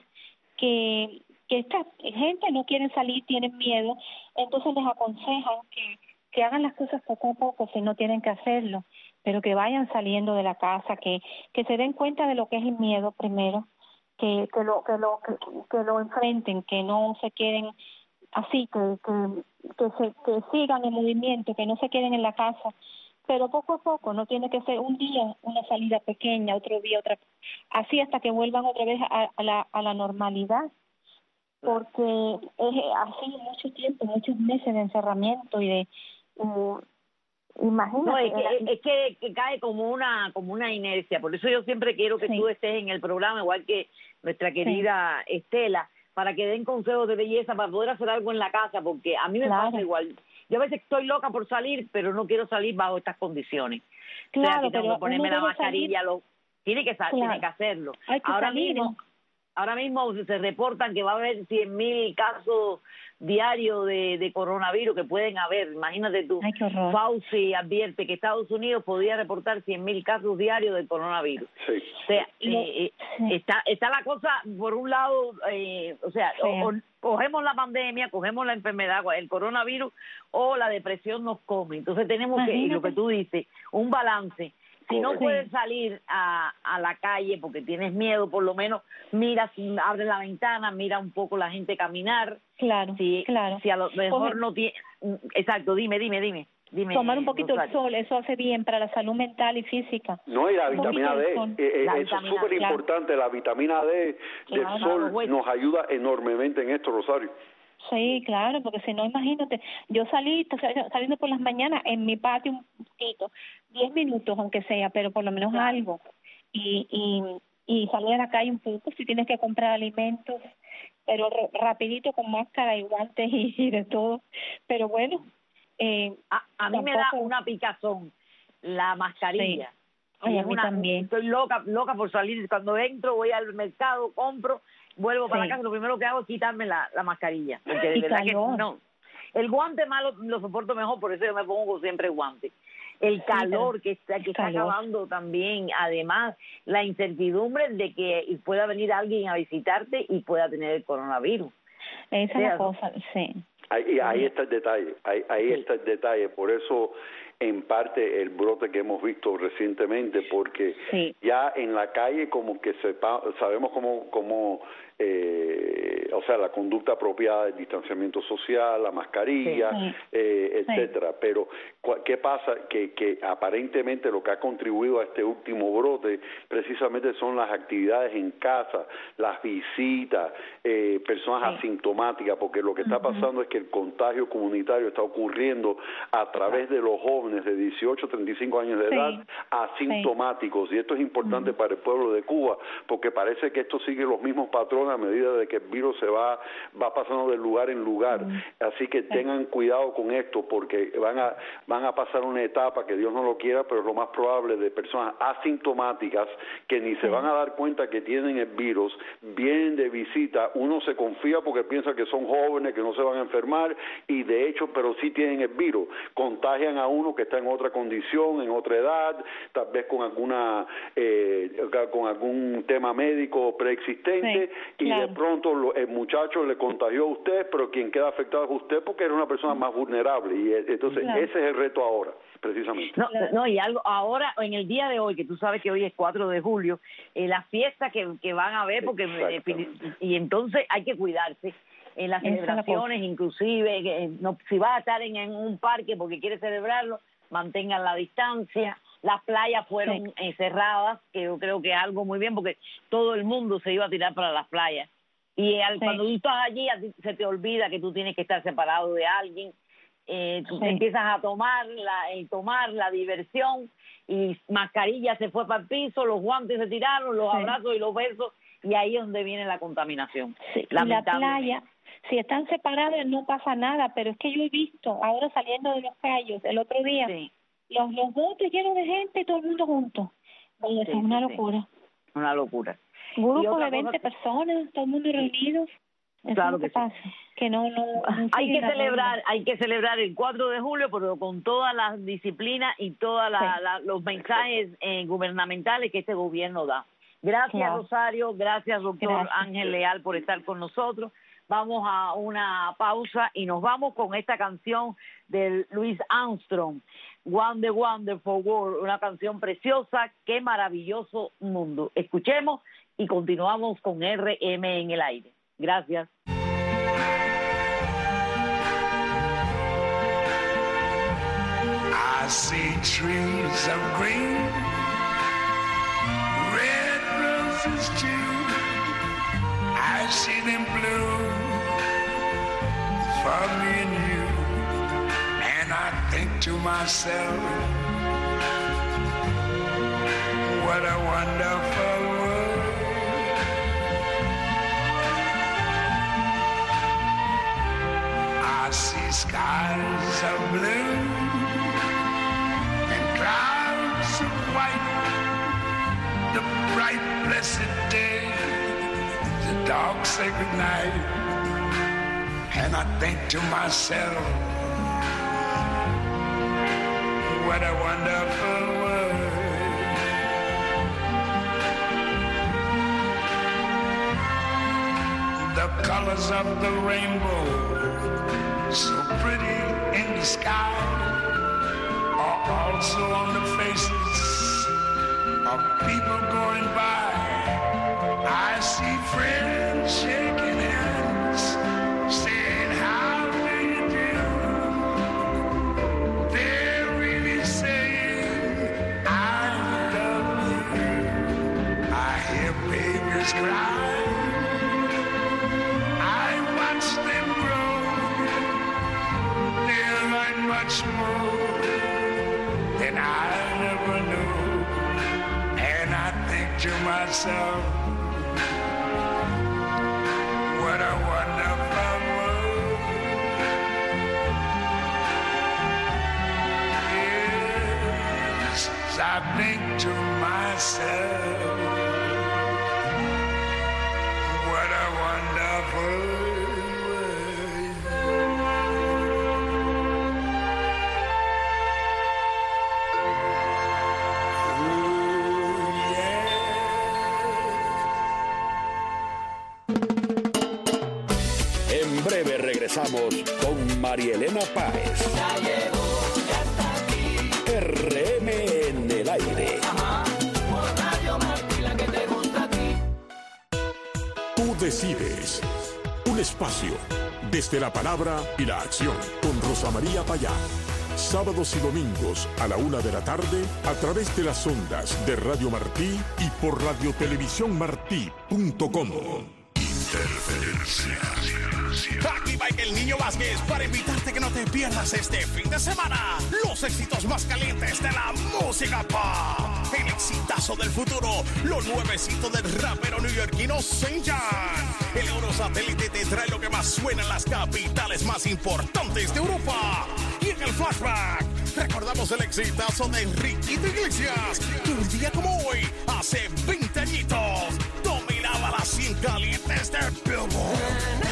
que, que esta gente no quiere salir, tienen miedo, entonces les aconsejan que, que hagan las cosas poco a poco si no tienen que hacerlo, pero que vayan saliendo de la casa, que que se den cuenta de lo que es el miedo primero, que que lo que lo que, que lo enfrenten, que no se queden así, que que que se que sigan el movimiento, que no se queden en la casa, pero poco a poco, no tiene que ser un día una salida pequeña, otro día otra, así hasta que vuelvan otra vez a, a la a la normalidad, porque es así mucho tiempo, muchos meses de encerramiento y de um, Imagínate. No, es que, es que, que cae como una como una inercia, por eso yo siempre quiero que sí. tú estés en el programa, igual que nuestra querida sí. Estela, para que den consejos de belleza, para poder hacer algo en la casa, porque a mí me claro. pasa igual. Yo a veces estoy loca por salir, pero no quiero salir bajo estas condiciones. Claro, o sea, que tengo que ponerme la mascarilla, lo, tiene que claro. tiene que hacerlo. Hay que ahora salir. mismo Ahora mismo se reportan que va a haber cien mil casos diarios de, de coronavirus que pueden haber. Imagínate tú, Ay, qué horror. Fauci advierte que Estados Unidos podría reportar cien mil casos diarios de coronavirus. Sí. O sea, eh, sí. está está la cosa, por un lado, eh, o sea, sí. o, o, cogemos la pandemia, cogemos la enfermedad, el coronavirus, o la depresión nos come. Entonces tenemos Imagínate. que, lo que tú dices, un balance. Si no puedes salir a, a la calle porque tienes miedo, por lo menos mira, abre la ventana, mira un poco la gente caminar. Claro, si, claro. Si a lo mejor Come. no tiene... Exacto, dime, dime, dime. dime Tomar un poquito de sol, eso hace bien para la salud mental y física. No, y la un vitamina D, eh, la eso vitamina, es súper importante, claro. La vitamina D del claro, sol claro, nos ayuda enormemente en esto, Rosario. Sí, claro, porque si no, imagínate, yo salí, saliendo por las mañanas en mi patio un poquito, diez minutos aunque sea, pero por lo menos claro. algo, y, y y salir a la calle un poco, si tienes que comprar alimentos, pero rapidito con máscara y guantes y, y de todo, pero bueno. Eh, a, a mí tampoco... me da una picazón la mascarilla. Sí. Ay, a mí una, también. Estoy loca, loca por salir, cuando entro voy al mercado, compro, vuelvo para sí. casa, lo primero que hago es quitarme la, la mascarilla, porque de y verdad calor. que no. El guante malo lo soporto mejor, por eso yo me pongo siempre guante. El calor sí, que está que está calor. acabando también, además la incertidumbre de que pueda venir alguien a visitarte y pueda tener el coronavirus. Esa es la cosa, sí. Ahí, ahí está el detalle, ahí, ahí sí. está el detalle, por eso en parte el brote que hemos visto recientemente, porque sí. ya en la calle como que sepa, sabemos cómo, cómo eh, o sea, la conducta apropiada del distanciamiento social, la mascarilla, sí, sí. Eh, etcétera. Sí. Pero ¿qué pasa? Que, que aparentemente lo que ha contribuido a este último brote precisamente son las actividades en casa, las visitas, eh, personas sí. asintomáticas, porque lo que está pasando uh-huh. es que el contagio comunitario está ocurriendo a través de los jóvenes de dieciocho a treinta y cinco años de sí. edad asintomáticos, sí. y esto es importante uh-huh. para el pueblo de Cuba, porque parece que esto sigue los mismos patrones a medida de que el virus se va va pasando de lugar en lugar, uh-huh. así que sí. tengan cuidado con esto, porque van a van a pasar una etapa que Dios no lo quiera, pero es lo más probable, de personas asintomáticas que ni sí. se van a dar cuenta que tienen el virus, vienen de visita, uno se confía porque piensa que son jóvenes, que no se van a enfermar, y de hecho, pero sí tienen el virus, contagian a uno que está en otra condición, en otra edad, tal vez con alguna eh, con algún tema médico preexistente, sí, y claro. de pronto lo, el muchacho le contagió a usted, pero quien queda afectado es usted porque era una persona más vulnerable, y entonces claro. ese es el reto ahora, precisamente. No, no, y algo ahora, en el día de hoy, que tú sabes que hoy es cuatro de julio, eh, la fiesta que, que van a ver, porque eh, y entonces hay que cuidarse en las celebraciones, inclusive, que no, si vas a estar en, en un parque porque quieres celebrarlo, mantengan la distancia. Las playas fueron sí. eh, cerradas, que yo creo que es algo muy bien, porque todo el mundo se iba a tirar para las playas. Y al, sí. cuando tú estás allí, a ti se te olvida que tú tienes que estar separado de alguien. Eh, tú sí. empiezas a tomar la, eh, tomar la diversión, y mascarilla se fue para el piso, los guantes se tiraron, los sí. abrazos y los besos, y ahí es donde viene la contaminación. Sí. La playa, si están separados no pasa nada, pero es que yo he visto, ahora saliendo de Los Cayos, el otro día, sí. los, los botes llenos de gente, todo el mundo junto. Oye, sí, es una sí, locura. Sí. Una locura. Grupo de veinte que... personas, todo el mundo reunidos. Eso claro no que pasa. Sí. Que no, no, no hay que celebrar, hay que celebrar el cuatro de julio, pero con todas las disciplinas y todos la, sí. la, los mensajes eh, gubernamentales que este gobierno da. Gracias, claro. Rosario, gracias, doctor gracias. Ángel Leal, por estar con nosotros. Vamos a una pausa y nos vamos con esta canción de Louis Armstrong, One the Wonderful World, una canción preciosa, qué maravilloso mundo. Escuchemos y continuamos con R M en el aire. Gracias. I see trees of green, red roses too. I see them bloom for me and you. And I think to myself, what a wonderful world. I see skies of blue and clouds of white, the bright blessed day, the dark sacred night. And I think to myself, what a wonderful world. The colors of the rainbow, so pretty in the sky, are also on the faces of people going by. I see friends shaking hands, saying how do you do. They're really saying I love you. I hear babies cry, I watch them grow. They'll learn much more than I ever knew. And I think to myself, what a wonderful world. Yes, I think to myself, what a wonderful world. Regresamos con María Elena Páez. Ya llegó, ya está aquí, decides. Un espacio desde la palabra y la acción con Rosa María Payá. Sábados y domingos a la una de la tarde a través de las ondas de Radio Martí y por radio televisión martí punto com. Interferencia. Aquí va el Niño Vázquez para invitarte que no te pierdas este fin de semana los éxitos más calientes de la música pop. El exitazo del futuro, lo nuevecito del rapero neoyorquino Saint John. El Eurosatélite te trae lo que más suena en las capitales más importantes de Europa. Y en el flashback recordamos el exitazo de Enriquito Iglesias, que un día como hoy, hace veinte añitos, dominaba las cien calientes de Billboard.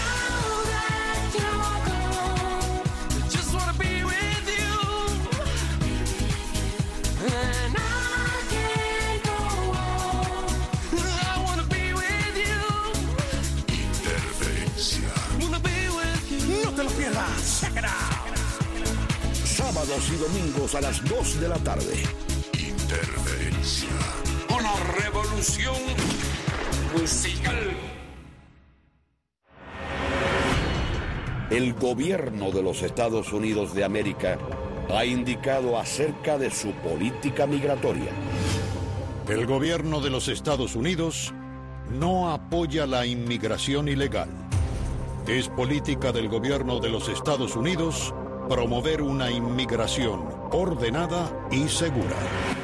No te lo pierdas. Check it out. Sábados y domingos a las dos de la tarde. Interferencia. Una revolución musical. El gobierno de los Estados Unidos de América ha indicado acerca de su política migratoria. El gobierno de los Estados Unidos no apoya la inmigración ilegal. Es política del gobierno de los Estados Unidos promover una inmigración ordenada y segura.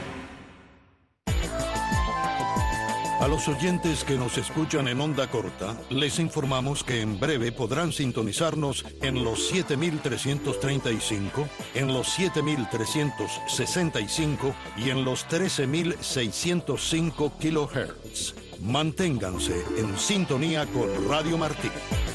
A los oyentes que nos escuchan en onda corta, les informamos que en breve podrán sintonizarnos en los siete mil trescientos treinta y cinco, en los siete mil trescientos sesenta y cinco y en los trece mil seiscientos cinco kilohertz. Manténganse en sintonía con Radio Martí.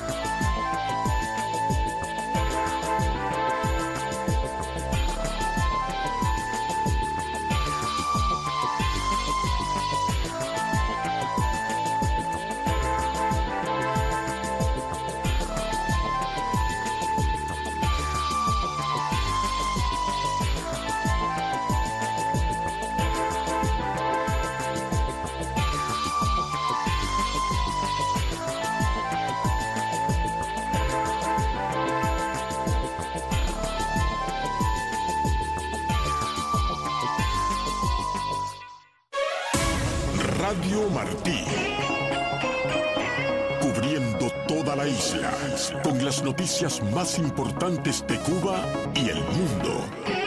Radio Martí, cubriendo toda la isla, con las noticias más importantes de Cuba y el mundo.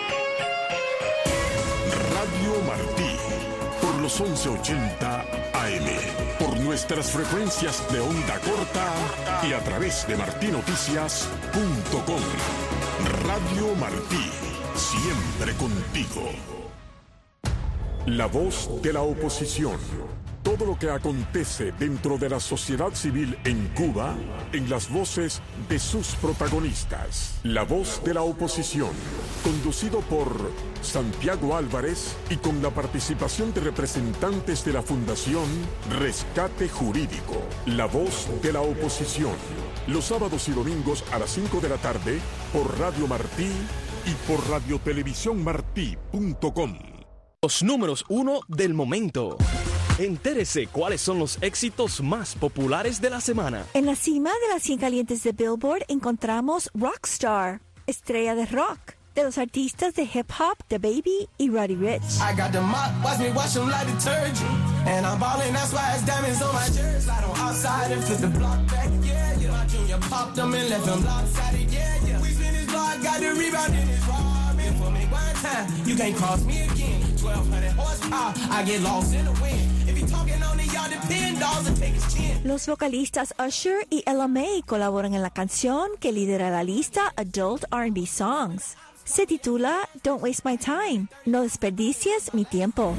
Radio Martí, por los once ochenta A M, por nuestras frecuencias de onda corta y a través de martí noticias punto com. Radio Martí, siempre contigo. La voz de la oposición. Todo lo que acontece dentro de la sociedad civil en Cuba, en las voces de sus protagonistas. La voz de la oposición, conducido por Santiago Álvarez y con la participación de representantes de la Fundación Rescate Jurídico. La voz de la oposición, los sábados y domingos a las cinco de la tarde por Radio Martí y por radio televisión martí punto com. Los números uno del momento. Entérese cuáles son los éxitos más populares de la semana. En la cima de las cien calientes de Billboard encontramos Rockstar, estrella de rock, de los artistas de hip hop The Baby y Roddy Ricch. I got the mop, watch me wash them like detergent. And I'm ballin', that's why it's diamonds on my jersey. Slide on outside and flip the block back, yeah, yeah. My junior popped them and left them lopsided, yeah, yeah. We spin his block, got the rebound in his robin. For me one time, you can't cross me again. twelve hundred horsepower, I get lost in the wind. If you talking on it, y'all depend, dolls and take his chin. Los vocalistas Usher y Ella Mai colaboran en la canción que lidera la lista Adult R and B Songs. Se titula Don't Waste My Time, no desperdicies mi tiempo.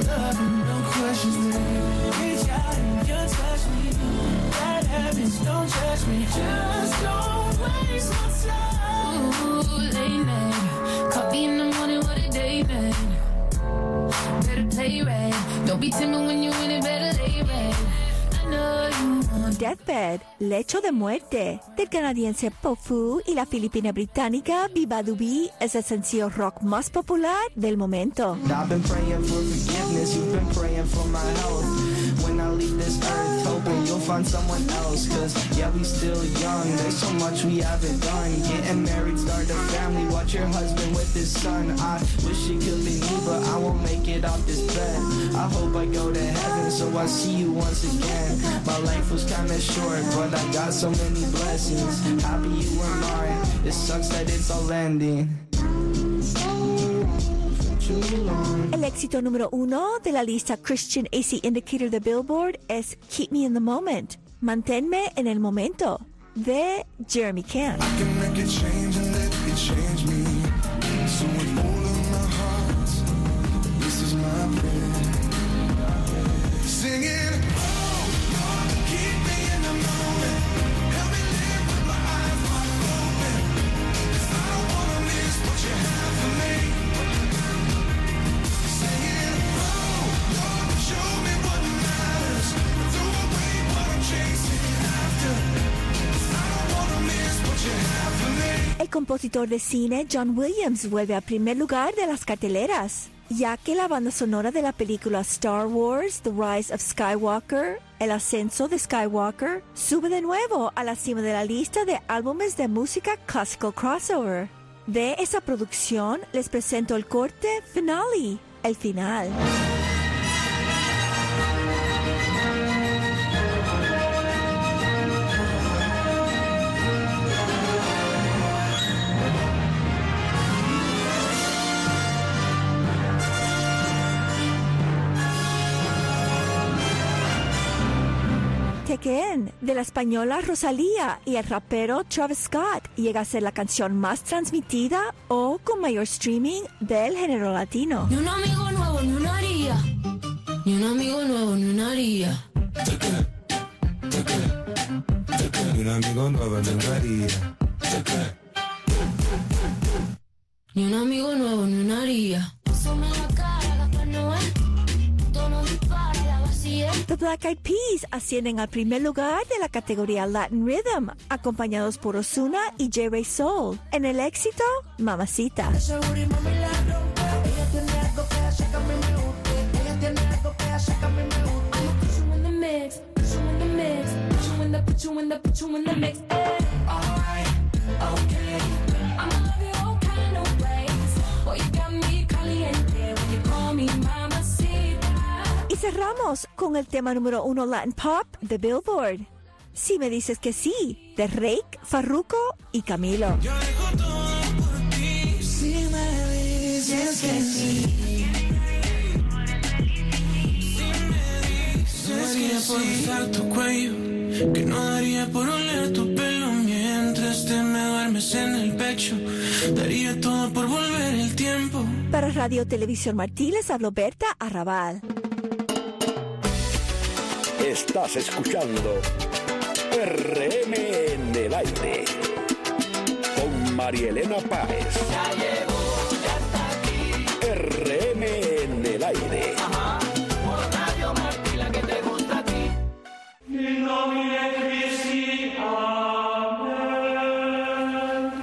Deathbed, lecho de muerte, del canadiense Pofu y la filipina británica Bibadubi, es el sencillo rock más popular del momento. I've been praying for forgiveness, you've been praying for my health. When I leave this earth, hoping you'll go find someone else. Cause yeah, we still young, there's so much we haven't done. Getting married, start a family, watch your husband with his son. I wish it could be me, but I won't make it off this bed. I hope I go to heaven, so I see you once again. My life was kinda short, but I got so many blessings. Happy you were mine, it sucks that it's all ending. El éxito número uno de la lista Christian A C Indicator de Billboard es Keep Me in the Moment, Manténme en el Momento, de Jeremy Camp. I can make a change and let it change me. So with all of my heart, this is my prayer. Singing, oh, Lord, keep me in the moment. Help me live with my eyes wide open. 'Cause I don't wanna miss what you have for me. Singing, oh, Lord, show me what matters. Throw away what I'm chasing after. 'Cause I don't wanna miss what you have for me. El compositor de cine John Williams vuelve al primer lugar de las carteleras, ya que la banda sonora de la película Star Wars, The Rise of Skywalker, El Ascenso de Skywalker, sube de nuevo a la cima de la lista de álbumes de música classical crossover. De esa producción les presento el corte Finale, el final. Tekken, de la española Rosalía y el rapero Travis Scott, llega a ser la canción más transmitida o con mayor streaming del género latino. Ni un amigo nuevo, ni una haría. Ni un amigo nuevo, ni una haría. Tekken, Tekken, Tekken. Ni un amigo nuevo, ni una haría. Tekken. Ni un amigo nuevo, ni una haría. Pásame la cara, Gaspar Noé. Tono dispara, la vacía. The Black Eyed Peas ascienden al primer lugar de la categoría Latin Rhythm, acompañados por Ozuna y J. Ray Soul, en el éxito Mamacita. Y cerramos con el tema número uno Latin Pop de Billboard, Si me dices que sí, de Rake, Farruko y Camilo. Yo dejo todo por ti, si me dices que sí. Si me dices que sí. No daría por besar tu cuello, que no daría por oler tu pelo mientras te me duermes en el pecho. Daría todo por volver el tiempo. Para Radio Televisión Martí les habló Berta Arrabal. Estás escuchando R M en el aire con Marielena Páez. Ya llegó, ya está aquí. R M en el aire. Ajá, por Radio Martí, la que te gusta a ti. In nomine Christi, amén.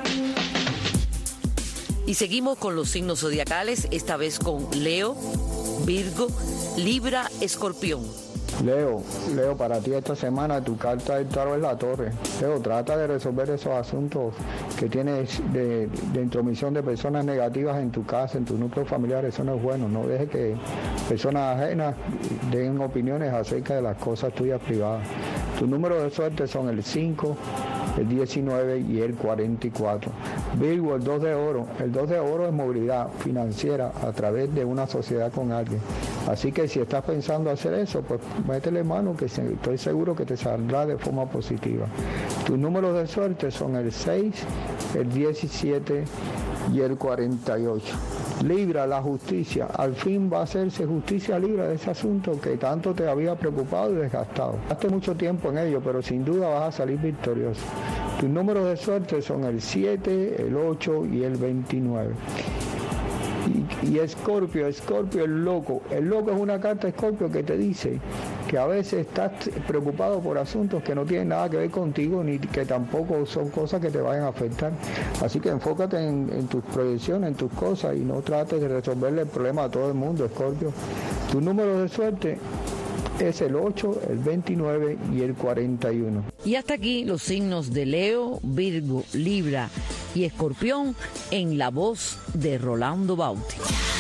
Y seguimos con los signos zodiacales, esta vez con Leo, Virgo, Libra, Escorpión. Leo, Leo, para ti esta semana tu carta del tarot es la Torre. Leo, trata de resolver esos asuntos que tienes de, de intromisión de personas negativas en tu casa, en tu núcleo familiar. Eso no es bueno. No dejes que personas ajenas den opiniones acerca de las cosas tuyas privadas. Tus números de suerte son el cinco, el diecinueve y el cuarenta y cuatro. Virgo, el dos de oro. El dos de oro es movilidad financiera a través de una sociedad con alguien. Así que si estás pensando hacer eso, pues métele mano, que estoy seguro que te saldrá de forma positiva. Tus números de suerte son el seis, el diecisiete y el cuarenta y ocho. Libra, la justicia. Al fin va a hacerse justicia libre de ese asunto que tanto te había preocupado y desgastado. Gaste mucho tiempo en ello, pero sin duda vas a salir victorioso. Tus números de suerte son el siete, el ocho y el veintinueve. Y, y Escorpio, Escorpio el loco. El loco es una carta Escorpio que te dice que a veces estás preocupado por asuntos que no tienen nada que ver contigo ni que tampoco son cosas que te vayan a afectar. Así que enfócate en, en tus proyecciones, en tus cosas y no trates de resolverle el problema a todo el mundo, Escorpio. Tu número de suerte es el ocho, el veintinueve y el cuarenta y uno. Y hasta aquí los signos de Leo, Virgo, Libra y Escorpión en la voz de Rolando Bauti.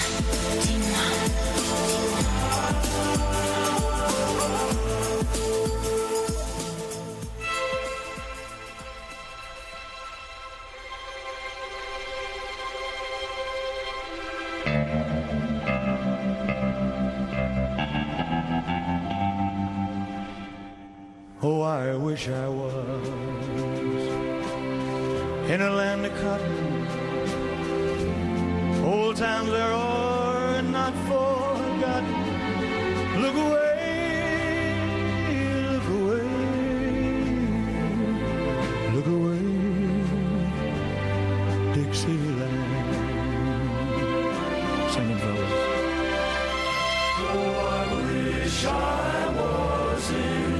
Oh, I wish I was in a land of cotton. Old times there are not forgotten. Look away, look away, look away, Dixieland. Sing it, fellas. Oh, I wish I was in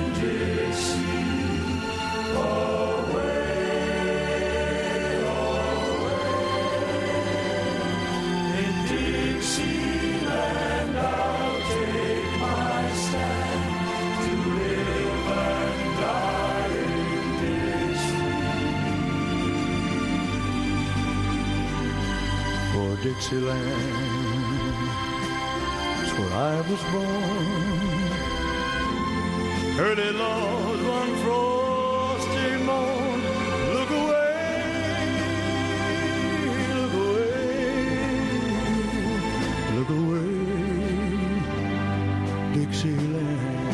Dixieland, it's where I was born. Early Lord, one frosty morn. Look away, look away, look away, Dixieland.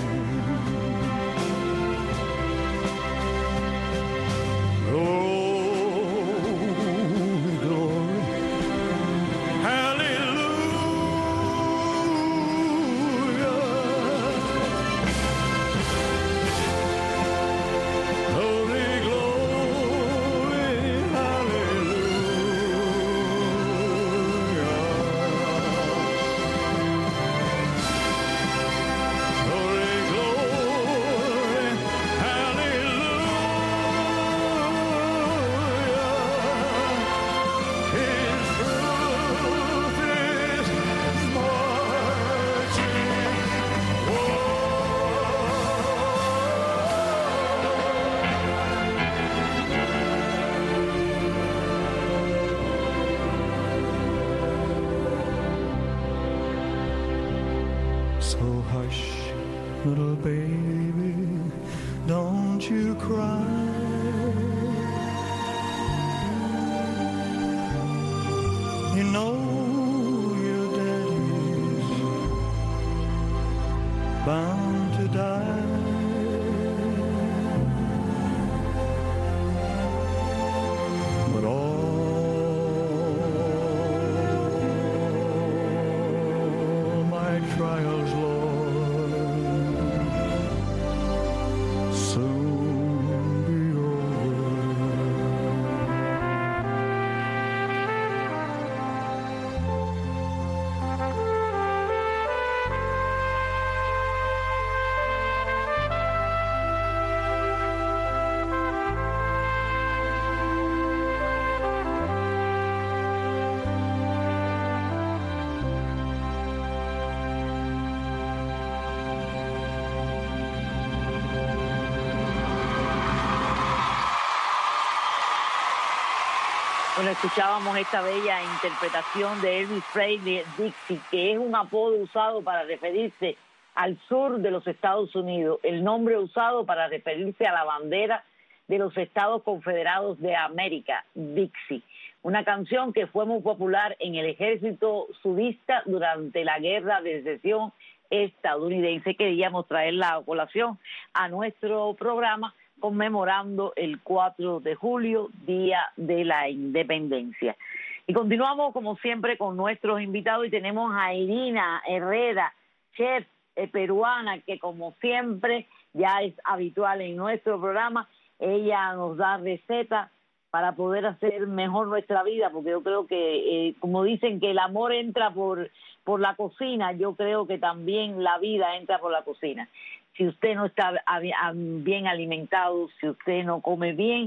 Little baby, don't you cry. You know your daddy's bound to die. But all my trials, Lord, Bueno, escuchábamos esta bella interpretación de Elvis Presley, Dixie, que es un apodo usado para referirse al sur de los Estados Unidos, el nombre usado para referirse a la bandera de los Estados Confederados de América, Dixie. Una canción que fue muy popular en el ejército sudista durante la Guerra de Secesión estadounidense. Queríamos traerla a colación a nuestro programa, conmemorando el cuatro de julio, Día de la Independencia. Y continuamos, como siempre, con nuestros invitados y tenemos a Irina Herrera, chef eh, peruana, que como siempre ya es habitual en nuestro programa. Ella nos da recetas para poder hacer mejor nuestra vida, porque yo creo que, eh, como dicen que el amor entra por, por la cocina, yo creo que también la vida entra por la cocina. Si usted no está bien alimentado, si usted no come bien,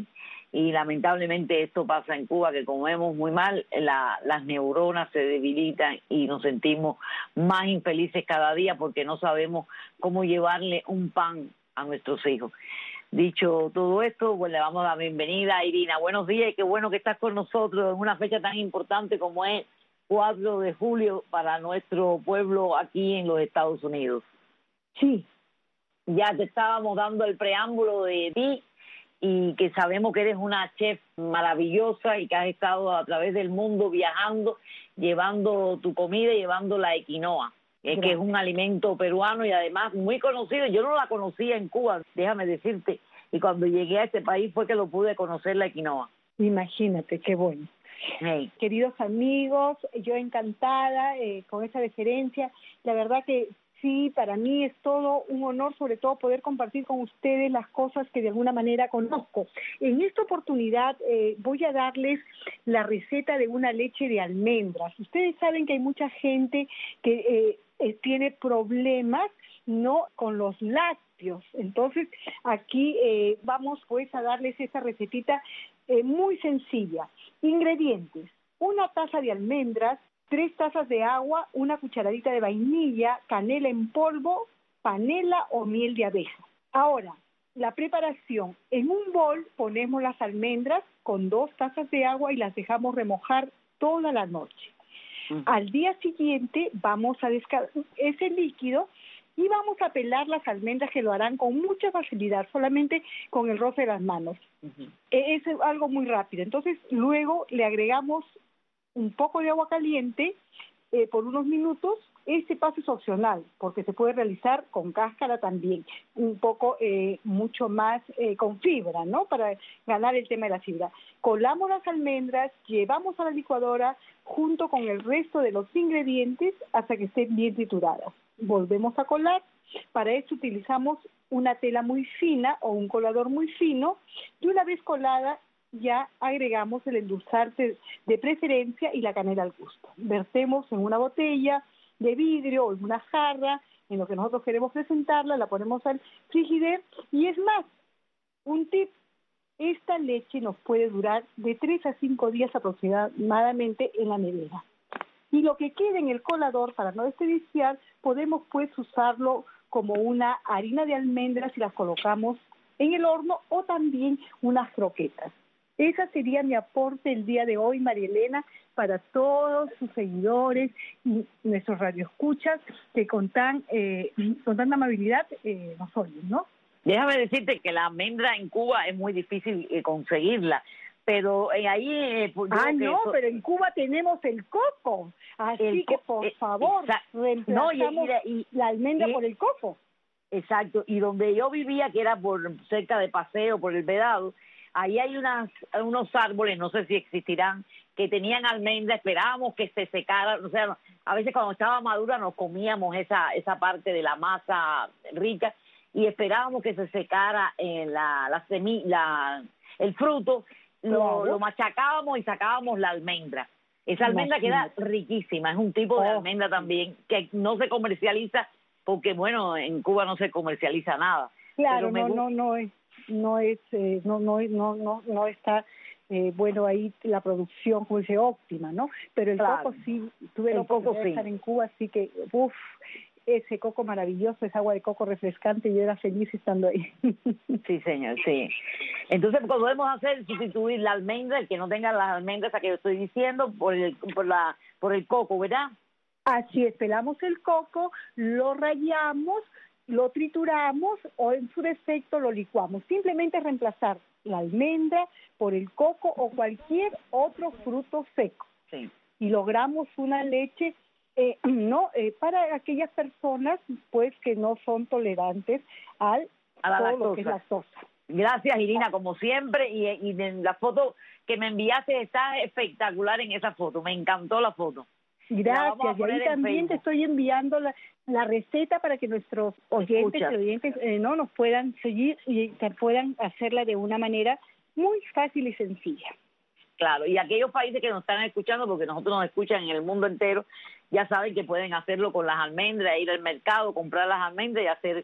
y lamentablemente esto pasa en Cuba, que comemos muy mal, la, las neuronas se debilitan y nos sentimos más infelices cada día porque no sabemos cómo llevarle un pan a nuestros hijos. Dicho todo esto, pues le damos la bienvenida a Irina. Buenos días y qué bueno que estás con nosotros en una fecha tan importante como es cuatro de julio para nuestro pueblo aquí en los Estados Unidos. Sí. Ya te estábamos dando el preámbulo de ti y que sabemos que eres una chef maravillosa y que has estado a través del mundo viajando, llevando tu comida y llevando la quinoa, eh, que es un alimento peruano y además muy conocido. Yo no la conocía en Cuba, déjame decirte, y cuando llegué a este país fue que lo pude conocer, la quinoa. Imagínate, qué bueno. Hey. Queridos amigos, yo encantada eh, con esa deferencia. La verdad que sí, para mí es todo un honor, sobre todo poder compartir con ustedes las cosas que de alguna manera conozco. En esta oportunidad eh, voy a darles la receta de una leche de almendras. Ustedes saben que hay mucha gente que eh, eh, tiene problemas, ¿no?, con los lácteos. Entonces, aquí eh, vamos pues a darles esa recetita eh, muy sencilla. Ingredientes: una taza de almendras, tres tazas de agua, una cucharadita de vainilla, canela en polvo, panela o miel de abeja. Ahora, la preparación: en un bol ponemos las almendras con dos tazas de agua y las dejamos remojar toda la noche. Uh-huh. Al día siguiente vamos a descargar ese líquido y vamos a pelar las almendras, que lo harán con mucha facilidad, solamente con el roce de las manos. Uh-huh. Es algo muy rápido. Entonces, luego le agregamos un poco de agua caliente eh, por unos minutos. Este paso es opcional, porque se puede realizar con cáscara también, un poco eh, mucho más eh, con fibra, ¿no?, para ganar el tema de la fibra. Colamos las almendras, llevamos a la licuadora junto con el resto de los ingredientes hasta que estén bien trituradas. Volvemos a colar. Para esto utilizamos una tela muy fina o un colador muy fino, y una vez colada ya agregamos el endulzante de preferencia y la canela al gusto. Vertemos en una botella de vidrio o en una jarra, en lo que nosotros queremos presentarla, la ponemos al frigider. Y es más, un tip: esta leche nos puede durar de tres a cinco días aproximadamente en la nevera. Y lo que quede en el colador, para no desperdiciar, podemos pues usarlo como una harina de almendras y las colocamos en el horno, o también unas croquetas. Ese sería mi aporte el día de hoy, María Elena, para todos sus seguidores y nuestros radioescuchas que con tan eh, con tanta amabilidad eh, nos oyen, ¿no? Déjame decirte que la almendra en Cuba es muy difícil eh, conseguirla, pero eh, ahí... Eh, pues, ah, no, eso... pero en Cuba tenemos el coco, así el que por eh, favor, reemplazamos no, y, y, la almendra y, por el coco. Exacto, y donde yo vivía, que era por cerca de Paseo, por el Vedado, ahí hay unas, unos árboles, no sé si existirán, que tenían almendra. Esperábamos que se secara, o sea, a veces cuando estaba madura nos comíamos esa esa parte de la masa rica y esperábamos que se secara eh, la, la semilla, el fruto, lo, claro. lo machacábamos y sacábamos la almendra. Esa almendra Imagínate. queda riquísima, es un tipo oh. de almendra también que no se comercializa porque, bueno, en Cuba no se comercializa nada. Claro, no, no, no es... no es eh, no no no no no está eh, bueno ahí la producción, como dice, óptima, ¿no? Pero el claro. coco sí, tuve la oportunidad de estar en Cuba, así que uff, ese coco maravilloso, esa agua de coco refrescante, y yo era feliz estando ahí. Sí, señor, sí. Entonces podemos hacer sustituir la almendra, el que no tenga las almendras a que yo estoy diciendo, por el por la por el coco, ¿verdad? Así es, pelamos el coco, lo rallamos, lo trituramos o en su defecto lo licuamos. Simplemente reemplazar la almendra por el coco o cualquier otro fruto seco. Sí. Y logramos una leche eh, no eh, para aquellas personas pues que no son tolerantes al a la todo lactosa. Lo que es lactosa. Gracias, Irina, como siempre, y, y en la foto que me enviaste está espectacular en esa foto. Me encantó la foto. Gracias, y ahí también te estoy enviando la, la receta para que nuestros oyentes, oyentes eh, no nos puedan seguir y que puedan hacerla de una manera muy fácil y sencilla. Claro, y aquellos países que nos están escuchando, porque nosotros nos escuchan en el mundo entero, ya saben que pueden hacerlo con las almendras, ir al mercado, comprar las almendras y hacer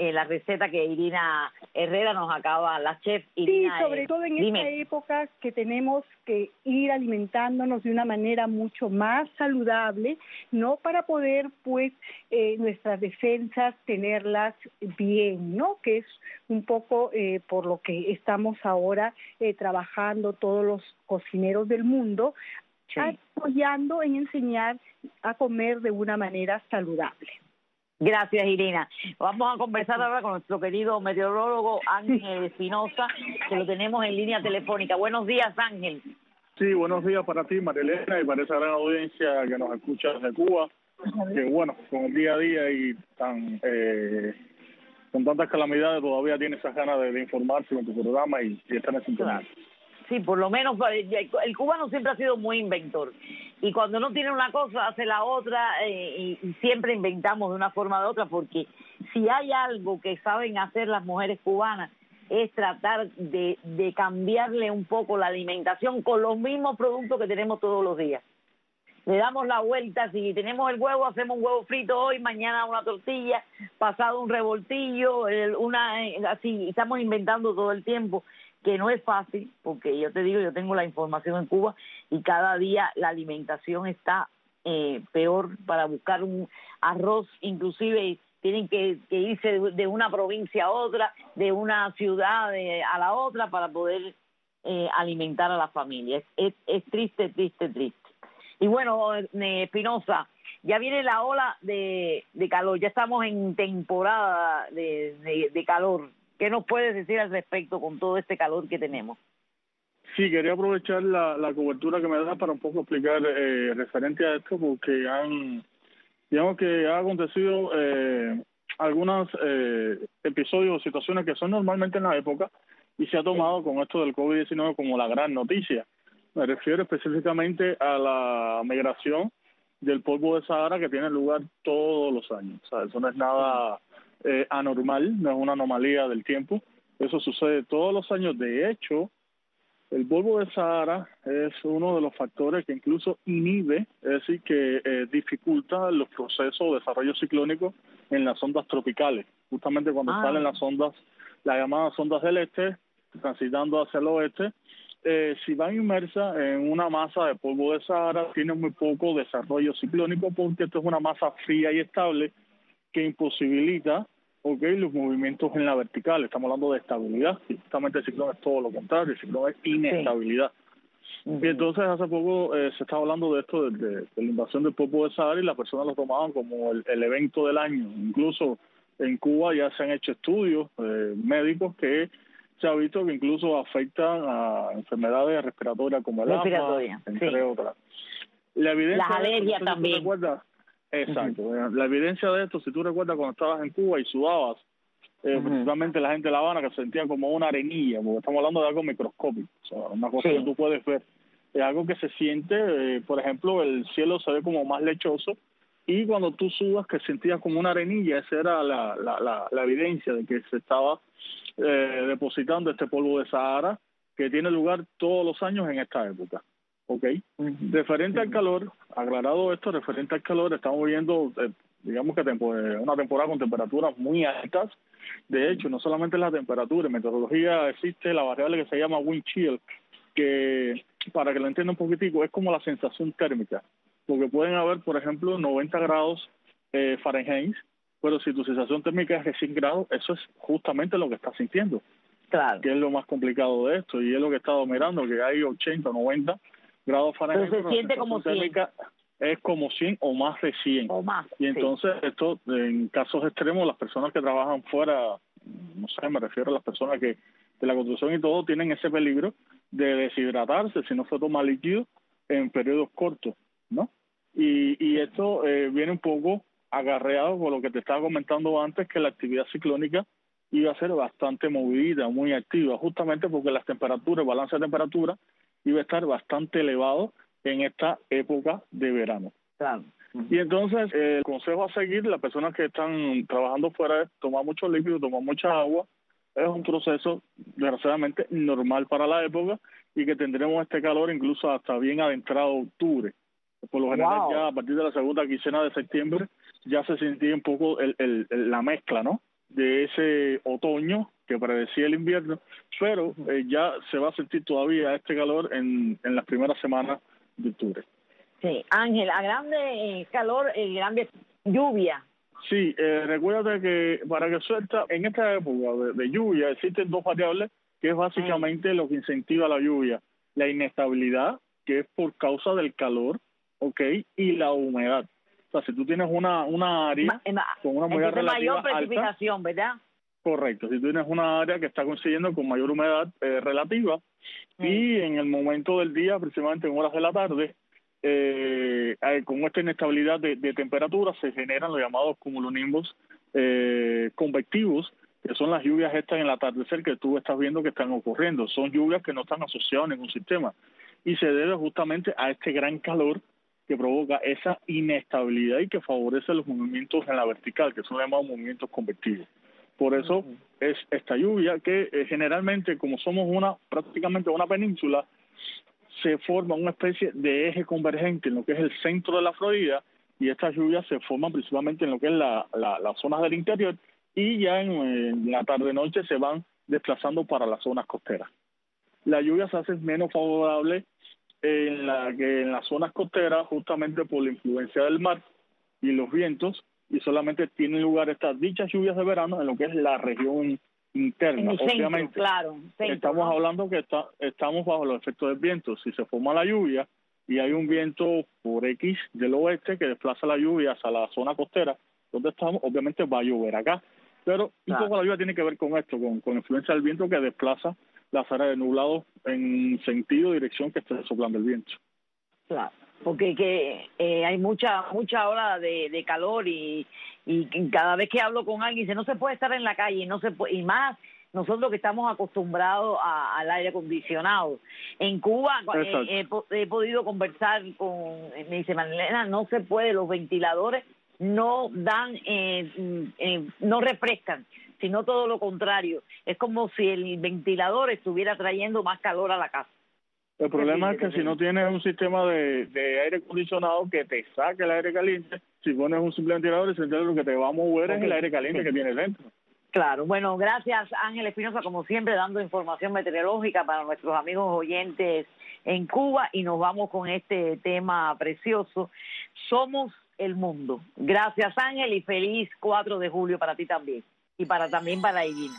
eh, la receta que Irina Herrera nos acaba, la chef Irina. Sí, sobre eh, todo en dime. esta época que tenemos que ir alimentándonos de una manera mucho más saludable, no para poder, pues, eh, nuestras defensas tenerlas bien, ¿no? Que es un poco eh, por lo que estamos ahora eh, trabajando todos los cocineros del mundo, sí. apoyando en enseñar a comer de una manera saludable. Gracias, Irina. Vamos a conversar ahora con nuestro querido meteorólogo Ángel Espinosa, que lo tenemos en línea telefónica. Buenos días, Ángel. Sí, buenos días para ti, Marilena, y para esa gran audiencia que nos escucha desde Cuba, que bueno, con el día a día y tan eh, con tantas calamidades todavía tiene esas ganas de, de informarse con tu programa y, y estar en sintonía. Claro. Sí, por lo menos el cubano siempre ha sido muy inventor y cuando no tiene una cosa hace la otra eh, y, y siempre inventamos de una forma o de otra, porque si hay algo que saben hacer las mujeres cubanas es tratar de, de cambiarle un poco la alimentación con los mismos productos que tenemos todos los días. Le damos la vuelta, si tenemos el huevo, hacemos un huevo frito hoy, mañana una tortilla, pasado un revoltillo, una así, estamos inventando todo el tiempo, que no es fácil, porque yo te digo, yo tengo la información en Cuba y cada día la alimentación está eh, peor. Para buscar un arroz, inclusive tienen que, que irse de, de una provincia a otra, de una ciudad de, a la otra para poder eh, alimentar a la familia. Es, es, es triste, triste, triste. Y bueno, eh, Espinosa, ya viene la ola de, de calor, ya estamos en temporada de, de, de calor. ¿Qué nos puedes decir al respecto con todo este calor que tenemos? Sí, quería aprovechar la, la cobertura que me da para un poco explicar eh, referente a esto, porque han, digamos que ha acontecido eh, algunos eh, episodios o situaciones que son normalmente en la época y se ha tomado con esto del COVID diecinueve como la gran noticia. Me refiero específicamente a la migración del polvo de Sahara que tiene lugar todos los años. O sea, eso no es nada eh, anormal, no es una anomalía del tiempo. Eso sucede todos los años. De hecho, el polvo de Sahara es uno de los factores que incluso inhibe, es decir, que eh, dificulta los procesos de desarrollo ciclónico en las ondas tropicales. Justamente cuando ah. salen las ondas, las llamadas ondas del este, transitando hacia el oeste, Eh, si van inmersas en una masa de polvo de Sahara, tienen muy poco desarrollo ciclónico porque esto es una masa fría y estable que imposibilita okay, los movimientos en la vertical. Estamos hablando de estabilidad y justamente el ciclón es todo lo contrario, el ciclón es inestabilidad. Sí. Uh-huh. Y entonces hace poco eh, se estaba hablando de esto, de, de, de la invasión del polvo de Sahara y las personas lo tomaban como el, el evento del año. Incluso en Cuba ya se han hecho estudios eh, médicos que se ha visto que incluso afectan a enfermedades respiratorias como el asma, entre sí. otras. La evidencia Las alergias de, también. Recuerdas, exacto. Uh-huh. La evidencia de esto, si tú recuerdas cuando estabas en Cuba y sudabas, eh, uh-huh. principalmente la gente de La Habana que se sentía como una arenilla, porque estamos hablando de algo microscópico, o sea, una cosa sí. que tú puedes ver. Es algo que se siente, eh, por ejemplo, el cielo se ve como más lechoso y cuando tú sudas que sentías como una arenilla, esa era la, la, la, la evidencia de que se estaba Eh, depositando este polvo de Sahara que tiene lugar todos los años en esta época, ¿ok? Uh-huh. Referente uh-huh. al calor, aclarado esto, referente al calor, estamos viendo, eh, digamos que tempo, eh, una temporada con temperaturas muy altas. De hecho, no solamente la temperatura, en meteorología existe la variable que se llama wind chill, que para que lo entienda un poquitico, es como la sensación térmica, porque pueden haber, por ejemplo, noventa grados eh, Fahrenheit, pero si tu sensación térmica es de cien grados, eso es justamente lo que estás sintiendo. Claro. Que es lo más complicado de esto, y es lo que he estado mirando, que hay ochenta, noventa grados Fahrenheit. Pero se siente como cien. Es como cien o más de cien. O más, y entonces sí. esto, en casos extremos, las personas que trabajan fuera, no sé, me refiero a las personas que de la construcción y todo, tienen ese peligro de deshidratarse si no se toma líquido en periodos cortos, ¿no? Y, y esto eh, viene un poco acarreado por lo que te estaba comentando antes, que la actividad ciclónica iba a ser bastante movida, muy activa, justamente porque las temperaturas, el balance de temperatura, iba a estar bastante elevado en esta época de verano. Claro. Y entonces, eh, el consejo a seguir, las personas que están trabajando fuera, es tomar mucho líquido, tomar mucha agua. Es un proceso, desgraciadamente, normal para la época y que tendremos este calor incluso hasta bien adentrado octubre. Por lo general, wow. ya a partir de la segunda quincena de septiembre, ya se sentía un poco el, el, el, la mezcla, ¿no? de ese otoño que predecía el invierno, pero eh, ya se va a sentir todavía este calor en, en las primeras semanas de octubre. Sí, Ángel, a grande eh, calor, eh, grande lluvia. Sí, eh, recuérdate que para que suelta, en esta época de, de lluvia existen dos variables que es básicamente mm. lo que incentiva la lluvia. La inestabilidad, que es por causa del calor, ¿ok? Y la humedad. O sea, si tú tienes una, una área Ma, con una humedad relativa mayor precipitación, alta, ¿verdad? Correcto. Si tú tienes una área que está coincidiendo con mayor humedad eh, relativa, mm. y en el momento del día, aproximadamente en horas de la tarde, eh, eh, con esta inestabilidad de, de temperatura, se generan los llamados cumulonimbus eh, convectivos, que son las lluvias estas en el atardecer que tú estás viendo que están ocurriendo. Son lluvias que no están asociadas a ningún sistema. Y se debe justamente a este gran calor que provoca esa inestabilidad y que favorece los movimientos en la vertical, que son llamados movimientos convectivos. Por eso uh-huh. es esta lluvia que eh, generalmente, como somos una prácticamente una península, se forma una especie de eje convergente en lo que es el centro de la Florida, y estas lluvias se forman principalmente en lo que es la, la, las zonas del interior, y ya en, en la tarde-noche se van desplazando para las zonas costeras. La lluvia se hace menos favorable en la que en las zonas costeras, justamente por la influencia del mar y los vientos, y solamente tienen lugar estas dichas lluvias de verano en lo que es la región interna. Centro, obviamente, claro, centro, estamos ¿no? hablando que está, estamos bajo los efectos del viento. Si se forma la lluvia y hay un viento por X del oeste que desplaza la lluvia hacia la zona costera donde estamos, obviamente va a llover acá. Pero claro. un poco la lluvia tiene que ver con esto, con, con influencia del viento que desplaza las áreas de nublado en sentido, dirección que esté soplando el viento. Claro, porque que eh, hay mucha mucha hora de, de calor y, y cada vez que hablo con alguien dice no se puede estar en la calle, no se puede, y más nosotros que estamos acostumbrados a, al aire acondicionado. En Cuba eh, he, he podido conversar con, me dice Marilena, no se puede, los ventiladores no dan, eh, eh, no refrescan, sino todo lo contrario. Es como si el ventilador estuviera trayendo más calor a la casa. El problema es que si no tienes un sistema de, de aire acondicionado que te saque el aire caliente, si pones un simple ventilador, el ventilador lo que te va a mover okay. es el aire caliente sí. que tiene dentro. Claro, bueno, gracias Ángel Espinosa, como siempre, dando información meteorológica para nuestros amigos oyentes en Cuba, y nos vamos con este tema precioso. Somos el mundo. Gracias Ángel, y feliz cuatro de julio para ti también, y para también para Irina.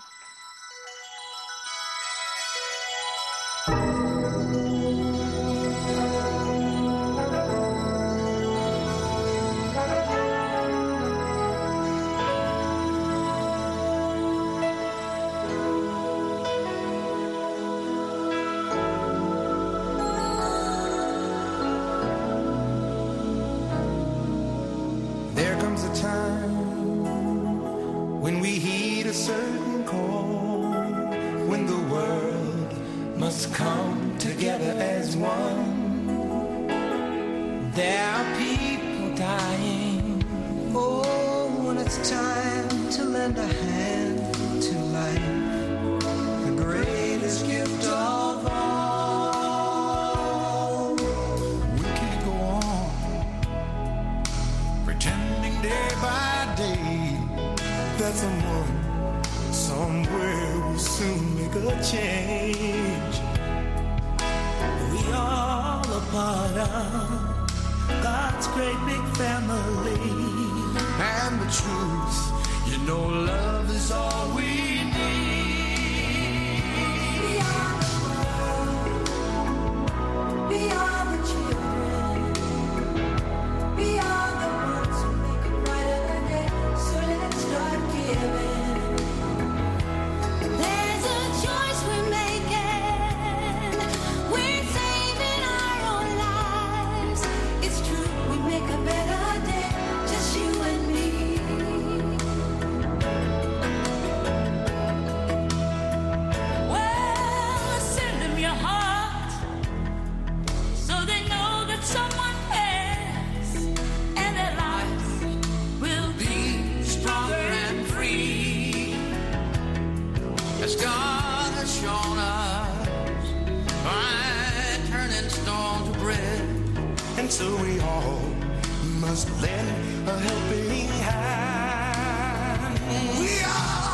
Must lend a helping hand. We are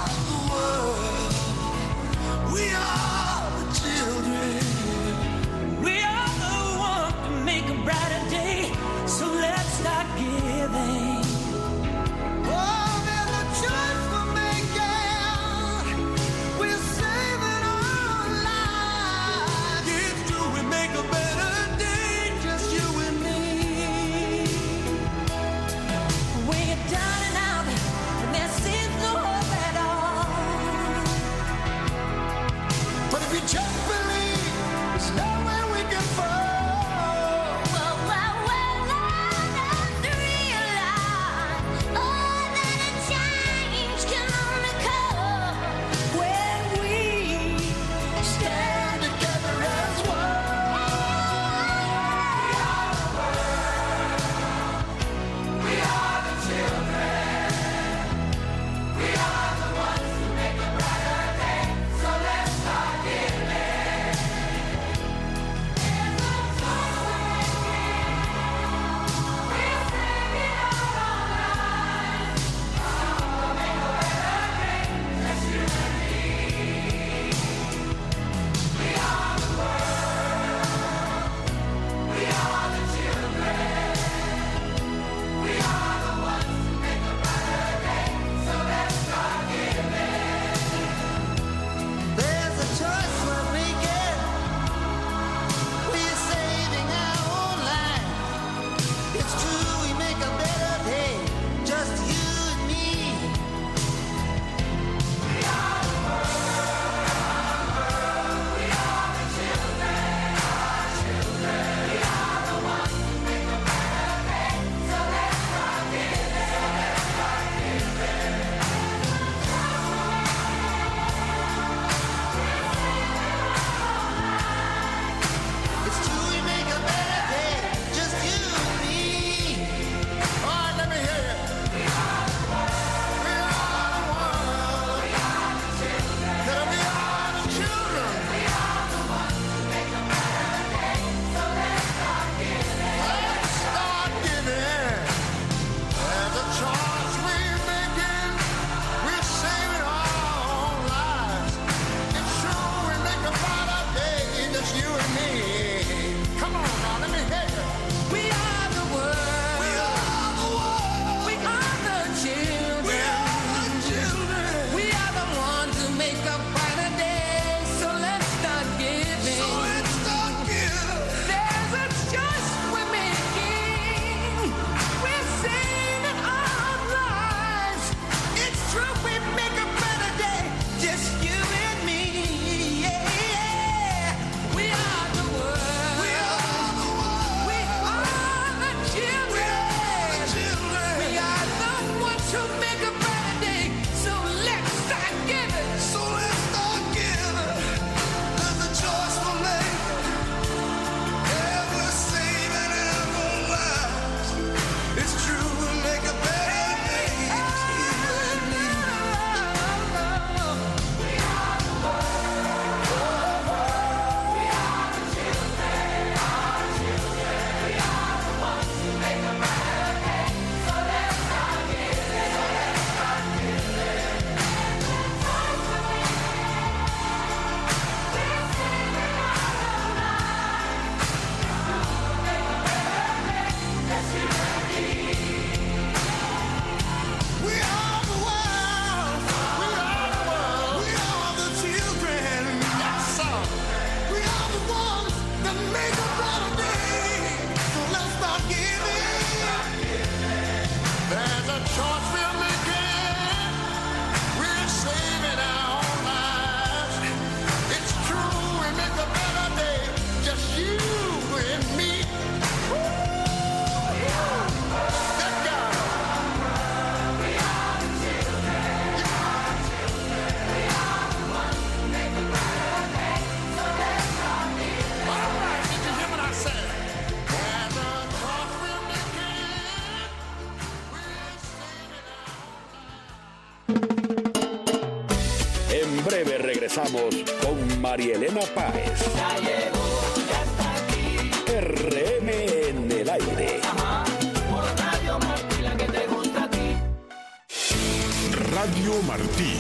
En breve regresamos con Marielena Páez. Ya llegó, ya está aquí. R M en el aire. Ajá, por Radio Martí, la que te gusta a ti. Radio Martí.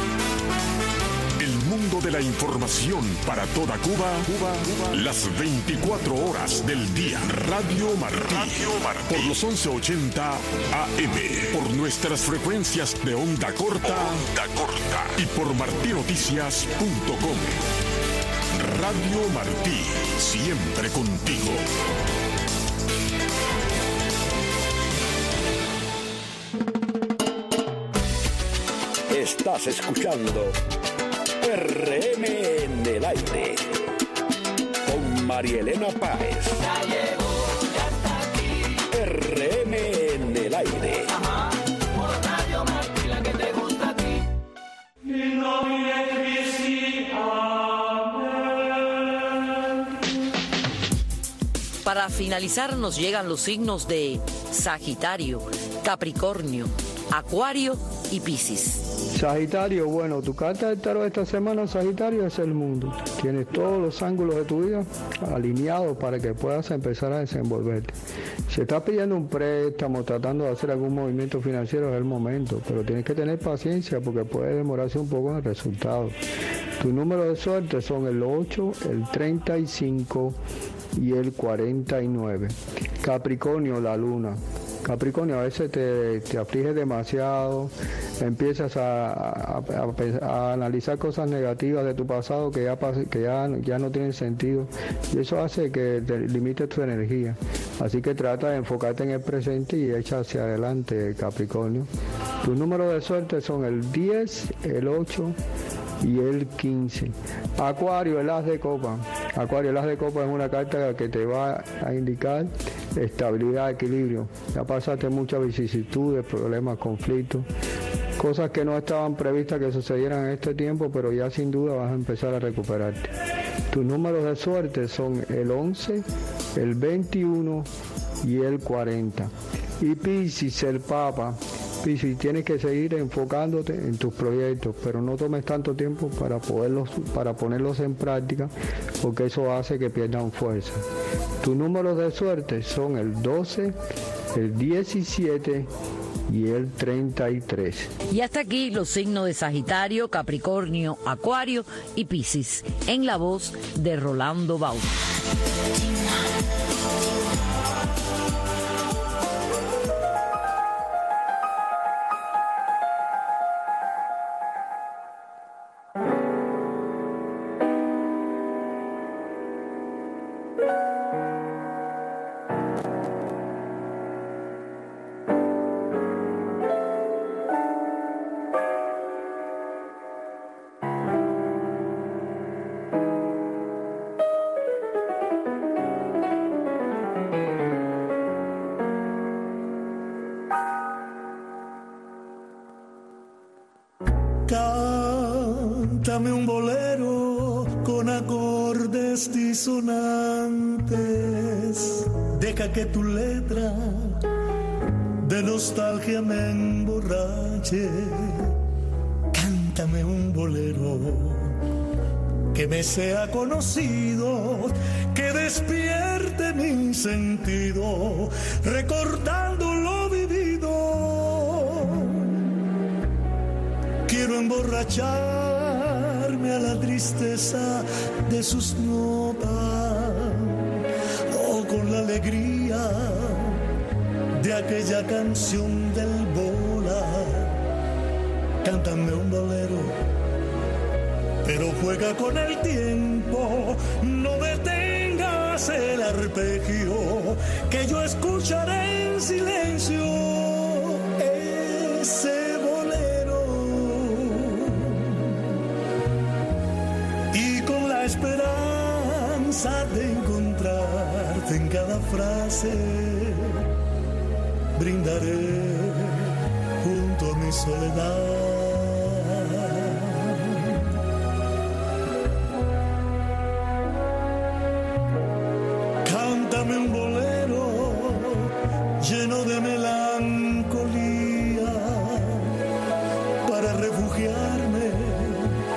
El mundo de la información para toda Cuba, Cuba, Cuba. Las veinticuatro horas del día. Radio Martí. Radio Martí. Por los once ochenta A M. Por nuestras frecuencias de onda corta. Onda corta. Y por martinoticias punto com. Radio Martí. Siempre contigo. Estás escuchando R M en el aire con Marielena Páez. Ya llegó, ya está aquí. R M en el aire. Ajá, por Radio Martí, la que te gusta a ti. In nomine Christi, amén. Para finalizar nos llegan los signos de Sagitario, Capricornio, Acuario y Piscis. Sagitario, bueno, tu carta del tarot esta semana, Sagitario, es el mundo. Tienes todos los ángulos de tu vida alineados para que puedas empezar a desenvolverte. Si estás pidiendo un préstamo, tratando de hacer algún movimiento financiero, es el momento, pero tienes que tener paciencia porque puede demorarse un poco en el resultado. Tus números de suerte son el ocho, el treinta y cinco y el cuarenta y nueve. Capricornio, la luna. Capricornio, a veces te, te aflige demasiado, empiezas a, a, a, a analizar cosas negativas de tu pasado que ya que ya, ya no tienen sentido, y eso hace que te limite tu energía. Así que trata de enfocarte en el presente y echa hacia adelante, Capricornio. Tus números de suerte son el diez, el ocho y el quince. Acuario, el as de copa. Acuario, el as de copa es una carta que te va a indicar estabilidad, equilibrio. Ya pasaste muchas vicisitudes, problemas, conflictos, cosas que no estaban previstas que sucedieran en este tiempo, pero ya sin duda vas a empezar a recuperarte. Tus números de suerte son el once, el veintiuno y el cuarenta. Y Piscis, el Papa. Piscis, tienes que seguir enfocándote en tus proyectos, pero no tomes tanto tiempo para poderlos, para ponerlos en práctica, porque eso hace que pierdan fuerza. Tus números de suerte son el doce, el diecisiete y el treinta y tres. Y hasta aquí los signos de Sagitario, Capricornio, Acuario y Piscis, en la voz de Rolando Bauta. Cántame un bolero con acordes disonantes. Deja que tu letra de nostalgia me emborrache. Cántame un bolero que me sea conocido, que despierte mi sentido, recordando lo vivido. Quiero emborracharme a la tristeza de sus notas, o con la alegría de aquella canción del bola. Cántame un bolero, pero juega con el tiempo, no detengas el arpegio, que yo escucharé en silencio ese bolero. Y con la esperanza de encontrarte en cada frase, brindaré junto a mi soledad. Cántame un bolero lleno de melancolía para refugiarme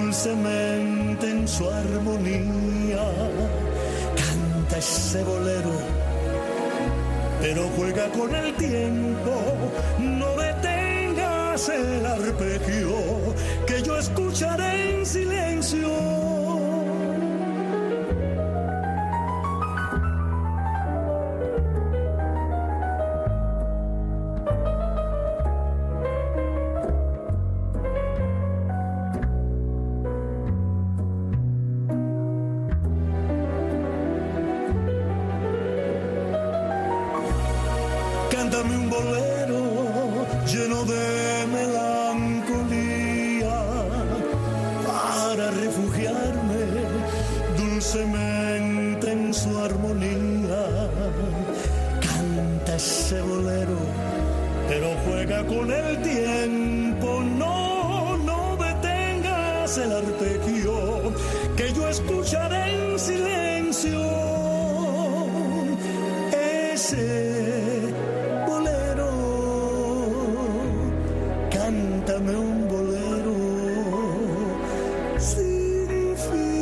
dulcemente en su armonía. Canta ese bolero, pero juega con el tiempo. No detengas el arpegio, que yo escucharé en silencio. Cántame un bolero lleno de melancolía para refugiarme dulcemente en su armonía. Canta ese bolero, pero juega con el tiempo. No, no detengas el arpegio, que yo escucharé en silencio. Ese bolero, cántame un bolero sin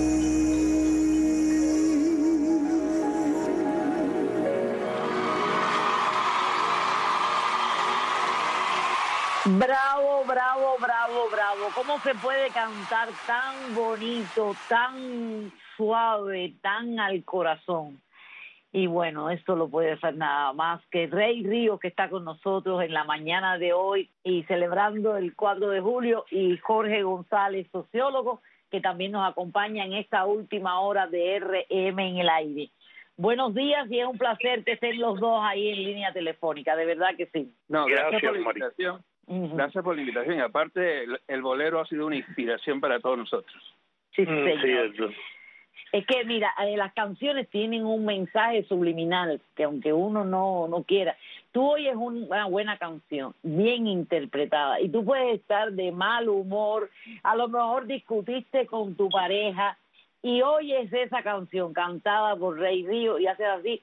fin. Bravo, bravo, bravo, bravo. ¿Cómo se puede cantar tan bonito, tan suave, tan al corazón? Y bueno, esto lo puede hacer nada más que Rey Ríos, que está con nosotros en la mañana de hoy y celebrando el cuatro de julio, y Jorge González, sociólogo, que también nos acompaña en esta última hora de R M en el aire. Buenos días, y es un placer que estén los dos ahí en línea telefónica, de verdad que sí. No, gracias, gracias por la invitación. Uh-huh. Gracias por la invitación. Y aparte, el, el bolero ha sido una inspiración para todos nosotros. Sí, señor. Sí, eso. Es que, mira, eh, las canciones tienen un mensaje subliminal que aunque uno no, no quiera, tú oyes un, una buena canción, bien interpretada, y tú puedes estar de mal humor, a lo mejor discutiste con tu pareja, y oyes esa canción cantada por Rey Ríos y haces así,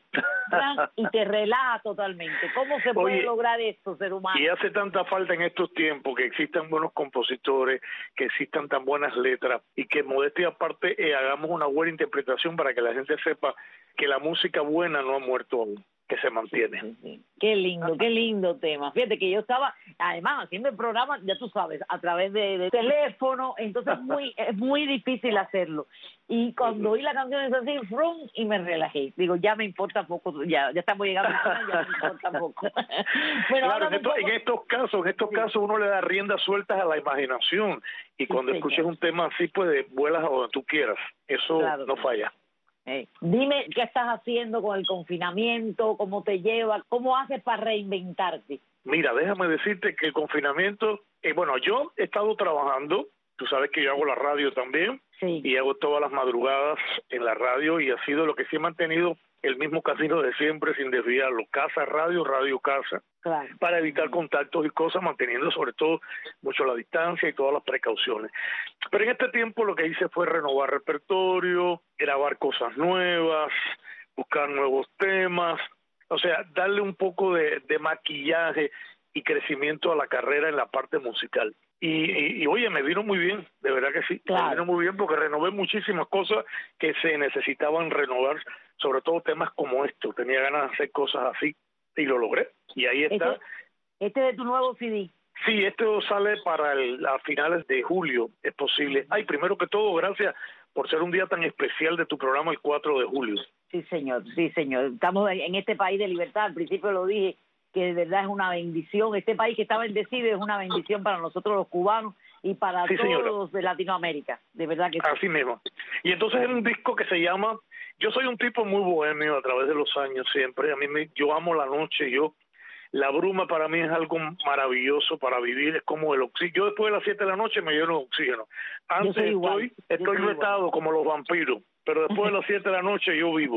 y te relaja totalmente. ¿Cómo se puede Oye, lograr esto, ser humano? Y hace tanta falta en estos tiempos que existan buenos compositores, que existan tan buenas letras, y que, modestia aparte, eh, hagamos una buena interpretación para que la gente sepa que la música buena no ha muerto aún, que se mantiene. Sí, sí, sí. Qué lindo, qué lindo tema. Fíjate que yo estaba, además, haciendo el programa, ya tú sabes, a través de, de teléfono, entonces muy es muy difícil hacerlo. Y cuando oí la canción es así, frum, y me relajé. Digo, ya me importa poco, ya ya estamos llegando al final, ya me importa poco. Bueno, claro, en, esto, poco... en estos casos, en estos sí. casos uno le da riendas sueltas a la imaginación, y cuando sí, escuches un tema así, pues vuelas a donde tú quieras. Eso claro, no falla. Eh, dime qué estás haciendo con el confinamiento, cómo te llevas, cómo haces para reinventarte. Mira, déjame decirte que el confinamiento, eh, bueno, yo he estado trabajando, tú sabes que yo hago la radio también, sí. y hago todas las madrugadas en la radio, y ha sido lo que sí he mantenido el mismo camino de siempre sin desviarlo, casa, radio, radio, casa, claro. para evitar contactos y cosas, manteniendo sobre todo mucho la distancia y todas las precauciones. Pero en este tiempo lo que hice fue renovar repertorio, grabar cosas nuevas, buscar nuevos temas, o sea, darle un poco de, de maquillaje y crecimiento a la carrera en la parte musical. Y, y, y oye, me vino muy bien, de verdad que sí, claro. me vino muy bien porque renové muchísimas cosas que se necesitaban renovar, sobre todo temas como esto. Tenía ganas de hacer cosas así y lo logré. Y ahí está. Este, este de tu nuevo C D. Sí, esto sale para el, a finales de julio, es posible. Ay, primero que todo, gracias por ser un día tan especial de tu programa, el cuatro de julio. Sí, señor, sí, señor. Estamos en este país de libertad, al principio lo dije, que de verdad es una bendición. Este país que está bendecido es una bendición para nosotros los cubanos y para sí, todos señora. los de Latinoamérica, de verdad que sí. Así mismo. Y entonces es un disco que se llama, yo soy un tipo muy bohemio a través de los años siempre, a mí me, yo amo la noche, yo la bruma para mí es algo maravilloso para vivir, es como el oxígeno. Yo después de las siete de la noche me lleno de oxígeno. Antes estoy, igual. estoy retado como los vampiros, pero después de las siete de la noche yo vivo.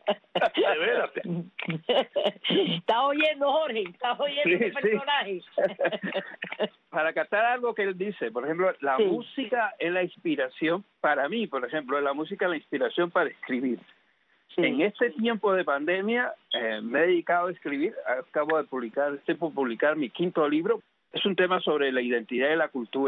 De veras. ¿Estás oyendo, Jorge? ¿Estás oyendo sí, ese personaje? Sí. Para captar algo que él dice, por ejemplo, la sí. música es la inspiración, para mí, por ejemplo, la música es la inspiración para escribir. Sí. En este tiempo de pandemia eh, me he dedicado a escribir, acabo de publicar, estoy por publicar mi quinto libro. Es un tema sobre la identidad y la cultura,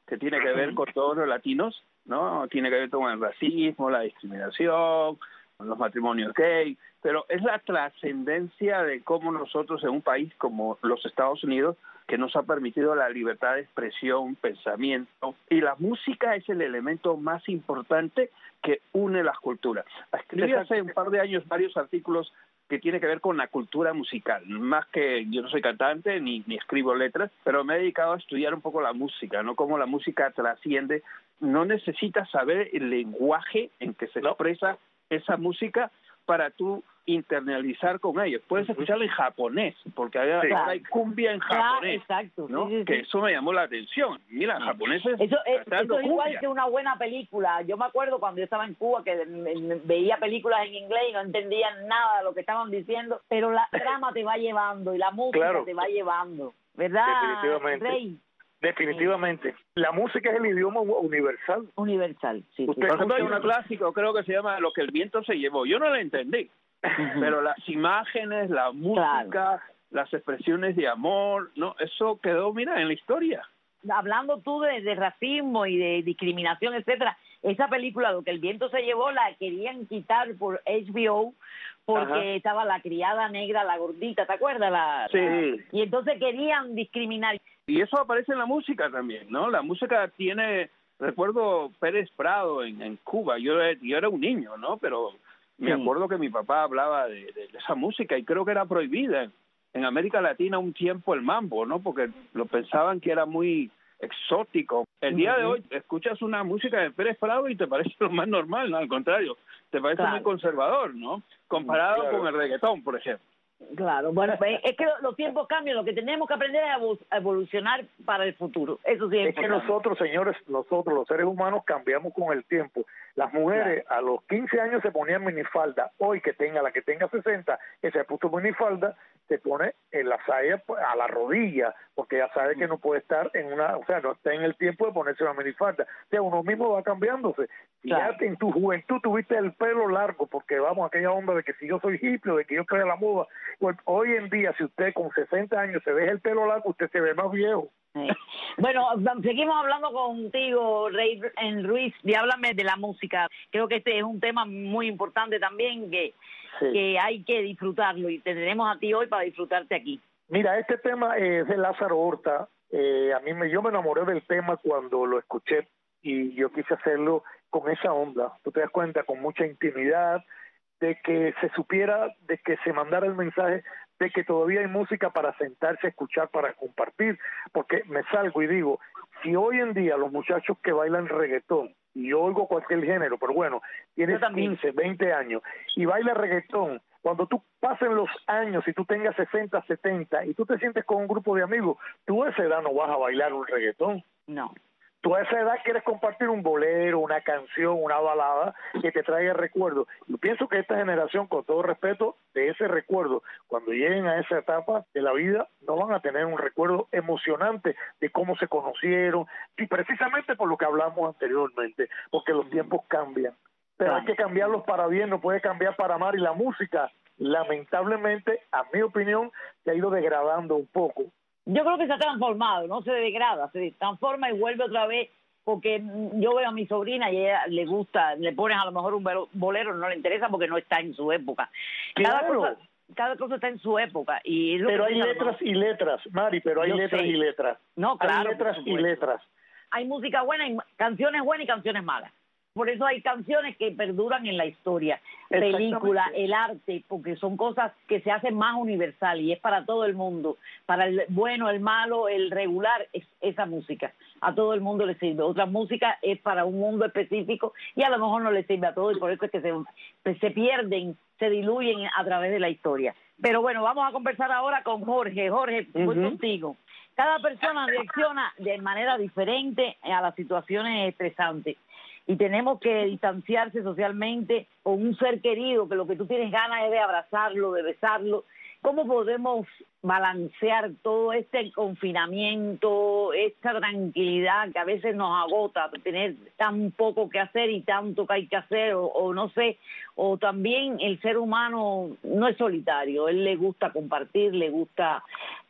que tiene que ver con todos los latinos, ¿no? Tiene que ver con el racismo, la discriminación, con los matrimonios gay, pero es la trascendencia de cómo nosotros en un país como los Estados Unidos, que nos ha permitido la libertad de expresión, pensamiento, y la música es el elemento más importante que une las culturas. Escribí hace un par de años varios artículos que tiene que ver con la cultura musical, más que yo no soy cantante ni, ni escribo letras, pero me he dedicado a estudiar un poco la música, ¿no? Cómo la música trasciende, no necesitas saber el lenguaje en que se expresa esa música para tú internalizar con ellos. Puedes escucharla en japonés, porque hay, sí. hay cumbia en japonés, claro, exacto, ¿no? sí, sí, que sí. eso me llamó la atención. Mira, en japonés es, eso, es, eso es igual cumbia. que una buena película. Yo me acuerdo cuando yo estaba en Cuba que me, me, veía películas en inglés y no entendía nada de lo que estaban diciendo, pero la trama te va llevando y la música claro. te va llevando, ¿verdad, definitivamente. Rey? Definitivamente. La música es el idioma universal. Universal, sí. Usted sí. Por ejemplo, hay un clásico, creo que se llama Lo que el viento se llevó. Yo no la entendí, uh-huh. pero las imágenes, la música, claro. las expresiones de amor, no, eso quedó, mira, en la historia. Hablando tú de, de racismo y de discriminación, etcétera, esa película, Lo que el viento se llevó, la querían quitar por H B O porque Ajá. estaba la criada negra, la gordita, ¿te acuerdas? La, sí. La, y entonces querían discriminar. Y eso aparece en la música también, ¿no? La música tiene, recuerdo Pérez Prado en, en Cuba, yo, yo era un niño, ¿no? Pero me sí. acuerdo que mi papá hablaba de, de, de esa música y creo que era prohibida en América Latina un tiempo el mambo, ¿no? Porque lo pensaban que era muy exótico. El día uh-huh. de hoy escuchas una música de Pérez Prado y te parece lo más normal, ¿no? Al contrario, te parece claro. muy conservador, ¿no? Comparado claro. con el reggaetón, por ejemplo. Claro, bueno, pues es que los tiempos cambian, lo que tenemos que aprender es a evolucionar para el futuro, eso sí es, es que nosotros, señores, nosotros los seres humanos cambiamos con el tiempo. Las mujeres claro. a los quince años se ponían minifalda, hoy que tenga la que tenga sesenta, que se puso minifalda, se pone en la saya a la rodilla, porque ya sabe que no puede estar en una, o sea, no está en el tiempo de ponerse una minifalda. O sea, uno mismo va cambiándose. Si claro. ya en tu juventud tuviste el pelo largo, porque vamos, aquella onda de que si yo soy hippie o de que yo estoy a la moda, pues hoy en día, si usted con sesenta años se deja el pelo largo, usted se ve más viejo. Sí. Bueno, seguimos hablando contigo, Rey en Ruiz, y háblame de la música. Creo que este es un tema muy importante también, que, sí. que hay que disfrutarlo, y te tenemos a ti hoy para disfrutarte aquí. Mira, este tema es de Lázaro Horta. Eh, a mí me, yo me enamoré del tema cuando lo escuché, y yo quise hacerlo con esa onda. Tú te das cuenta, con mucha intimidad, de que se supiera, de que se mandara el mensaje de que todavía hay música para sentarse a escuchar, para compartir, porque me salgo y digo, si hoy en día los muchachos que bailan reggaetón, y yo oigo cualquier género, pero bueno, tienes quince, veinte años, y baila reggaetón, cuando tú pasen los años y tú tengas sesenta, setenta, y tú te sientes con un grupo de amigos, tú a esa edad no vas a bailar un reggaetón. No. Tú a esa edad quieres compartir un bolero, una canción, una balada que te traiga recuerdos. Yo pienso que esta generación, con todo respeto, de ese recuerdo, cuando lleguen a esa etapa de la vida, no van a tener un recuerdo emocionante de cómo se conocieron, y precisamente por lo que hablamos anteriormente, porque los tiempos cambian. Pero hay que cambiarlos para bien, no puede cambiar para mal, y la música, lamentablemente, a mi opinión, se ha ido degradando un poco. Yo creo que se ha transformado, no se degrada, se transforma y vuelve otra vez, porque yo veo a mi sobrina y a ella le gusta, le pones a lo mejor un bolero, no le interesa porque no está en su época. Cada claro. cosa, cada cosa está en su época. Y es lo pero que hay letras y letras, Mari, pero hay yo letras sé. y letras. No, claro. Hay letras y letras. Hay música buena, hay canciones buenas y canciones malas. Por eso hay canciones que perduran en la historia, película, el arte, porque son cosas que se hacen más universal y es para todo el mundo, para el bueno, el malo, el regular, es esa música. A todo el mundo le sirve. Otra música es para un mundo específico y a lo mejor no le sirve a todos, y por eso es que se, se pierden, se diluyen a través de la historia. Pero bueno, vamos a conversar ahora con Jorge. Jorge, voy uh-huh. contigo. Cada persona reacciona de manera diferente a las situaciones estresantes. Y tenemos que distanciarse socialmente con un ser querido, que lo que tú tienes ganas es de abrazarlo, de besarlo. ¿Cómo podemos balancear todo este confinamiento, esta tranquilidad que a veces nos agota, tener tan poco que hacer y tanto que hay que hacer, o, o no sé, o también el ser humano no es solitario, él le gusta compartir, le gusta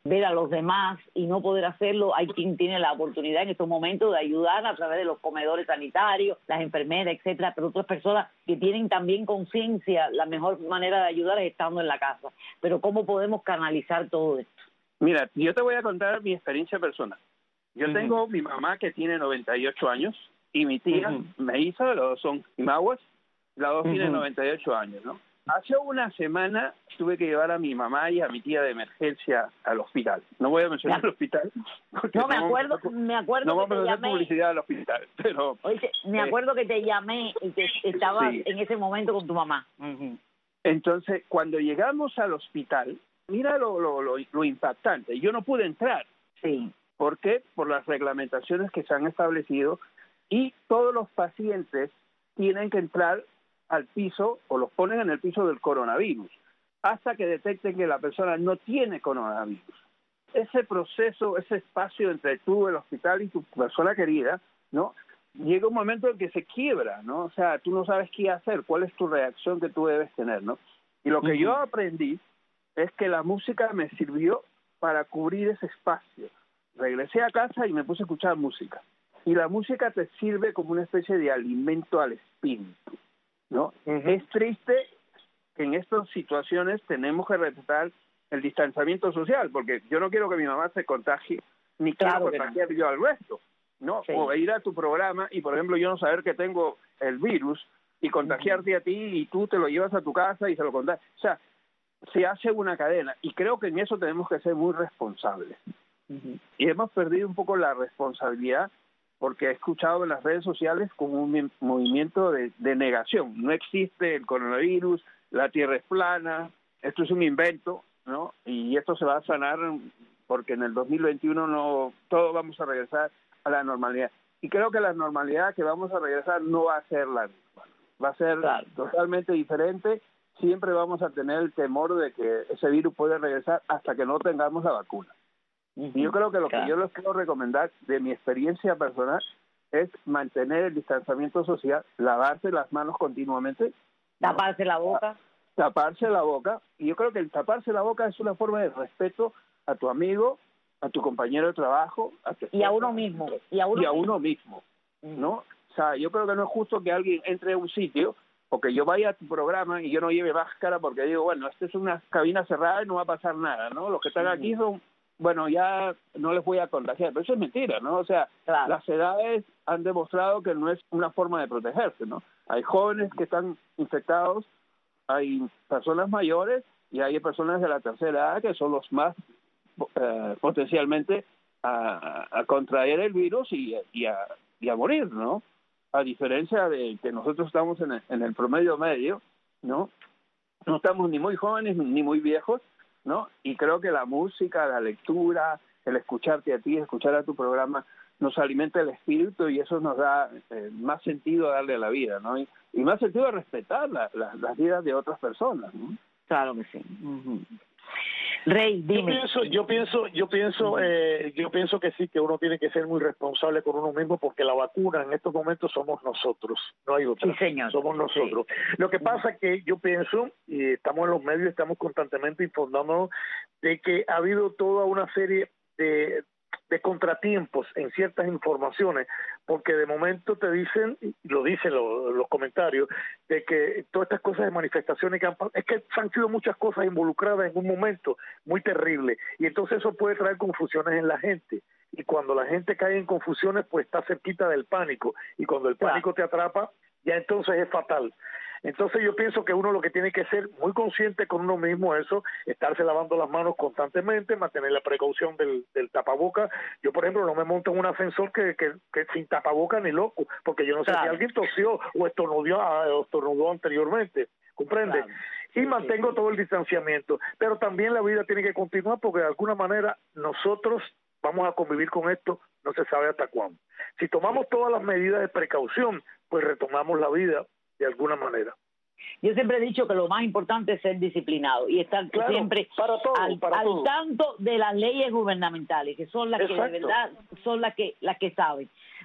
ver a los demás y no poder hacerlo, hay quien tiene la oportunidad en estos momentos de ayudar a través de los comedores sanitarios, las enfermeras, etcétera, pero otras personas que tienen también conciencia, la mejor manera de ayudar es estando en la casa. Pero ¿cómo podemos canalizar todo esto? Mira, yo te voy a contar mi experiencia personal. Yo Uh-huh. tengo mi mamá que tiene noventa y ocho años y mi tía, Uh-huh. Melissa, los dos son imaguas, las dos Uh-huh. tienen noventa y ocho años, ¿no? Hace una semana tuve que llevar a mi mamá y a mi tía de emergencia al hospital. No voy a mencionar el hospital. No, me acuerdo, me acuerdo No que vamos te a hacer llamé. publicidad al hospital, pero... Oye, me eh, acuerdo que te llamé y que estabas sí. en ese momento con tu mamá. Entonces, cuando llegamos al hospital, mira lo, lo, lo, lo impactante. Yo no pude entrar. Sí. ¿Por qué? Por las reglamentaciones que se han establecido y todos los pacientes tienen que entrar al piso o los ponen en el piso del coronavirus hasta que detecten que la persona no tiene coronavirus. Ese proceso, ese espacio entre tú, el hospital y tu persona querida, ¿no? Llega un momento en que se quiebra, ¿no? O sea, tú no sabes qué hacer, cuál es tu reacción que tú debes tener, ¿no? Y lo que Uh-huh. yo aprendí es que la música me sirvió para cubrir ese espacio. Regresé a casa y me puse a escuchar música. Y la música te sirve como una especie de alimento al espíritu, ¿no? Uh-huh. Es triste que en estas situaciones tenemos que respetar el distanciamiento social, porque yo no quiero que mi mamá se contagie, ni Claro quiero que contagiar no. yo al resto, ¿no? Sí. O ir a tu programa y, por ejemplo, yo no saber que tengo el virus y contagiarte uh-huh. a ti y tú te lo llevas a tu casa y se lo contagias. O sea, se hace una cadena y creo que en eso tenemos que ser muy responsables. Uh-huh. Y hemos perdido un poco la responsabilidad porque he escuchado en las redes sociales como un movimiento de, de negación. No existe el coronavirus, la Tierra es plana, esto es un invento, ¿no? Y esto se va a sanar porque en el dos mil veintiuno no todos vamos a regresar a la normalidad. Y creo que la normalidad que vamos a regresar no va a ser la misma. Va a ser claro. totalmente diferente. Siempre vamos a tener el temor de que ese virus puede regresar hasta que no tengamos la vacuna. Uh-huh. Y yo creo que lo claro. que yo les quiero recomendar de mi experiencia personal es mantener el distanciamiento social, lavarse las manos continuamente. Taparse la boca. Taparse la boca. Y yo creo que el taparse la boca es una forma de respeto a tu amigo, a tu compañero de trabajo. A tu y a uno mismo. Y a uno, y a mismo. uno mismo, ¿no? O sea, yo creo que no es justo que alguien entre a un sitio o que yo vaya a tu programa y yo no lleve máscara porque digo, bueno, esta es una cabina cerrada y no va a pasar nada, ¿no? Los que están uh-huh. aquí son, bueno, ya no les voy a contagiar. Pero eso es mentira, ¿no? O sea, claro. las edades han demostrado que no es una forma de protegerse, ¿no? Hay jóvenes que están infectados, hay personas mayores y hay personas de la tercera edad que son los más eh, potencialmente a, a contraer el virus y, y, a, y a morir, ¿no? A diferencia de que nosotros estamos en el, en el promedio medio, ¿no? No estamos ni muy jóvenes ni muy viejos, ¿no? Y creo que la música, la lectura, el escucharte a ti, escuchar a tu programa, nos alimenta el espíritu y eso nos da eh, más sentido a darle a la vida, ¿no? Y, y más sentido a respetar la, la, las vidas de otras personas, ¿no? Claro que sí. Uh-huh. Rey, dime. Yo pienso, yo pienso, yo pienso, eh, yo pienso que sí, que uno tiene que ser muy responsable con uno mismo porque la vacuna en estos momentos somos nosotros, no hay otra. Sí, señor. Somos nosotros. Sí. Lo que pasa es que yo pienso, y estamos en los medios, estamos constantemente informándonos de que ha habido toda una serie de de contratiempos en ciertas informaciones, porque de momento te dicen, y lo dicen los, los comentarios, de que todas estas cosas de manifestaciones que han, es que han sido muchas cosas involucradas en un momento muy terrible, y entonces eso puede traer confusiones en la gente, y cuando la gente cae en confusiones, pues está cerquita del pánico, y cuando el pánico te atrapa, ya entonces es fatal. Entonces yo pienso que uno lo que tiene que ser muy consciente con uno mismo eso, estarse lavando las manos constantemente, mantener la precaución del, del tapaboca. Yo, por ejemplo, no me monto en un ascensor que, que, que sin tapaboca ni loco, porque yo no sé claro. si alguien tosió o estornudó, o estornudó anteriormente, ¿comprende? Claro. Y sí, mantengo sí, sí. todo el distanciamiento. Pero también la vida tiene que continuar porque de alguna manera nosotros vamos a convivir con esto, no se sabe hasta cuándo. Si tomamos todas las medidas de precaución, pues retomamos la vida de alguna manera. Yo siempre he dicho que lo más importante es ser disciplinado y estar claro, siempre para todo, al, para al todo. tanto de las leyes gubernamentales, que son las Exacto. que de verdad son las que las que saben.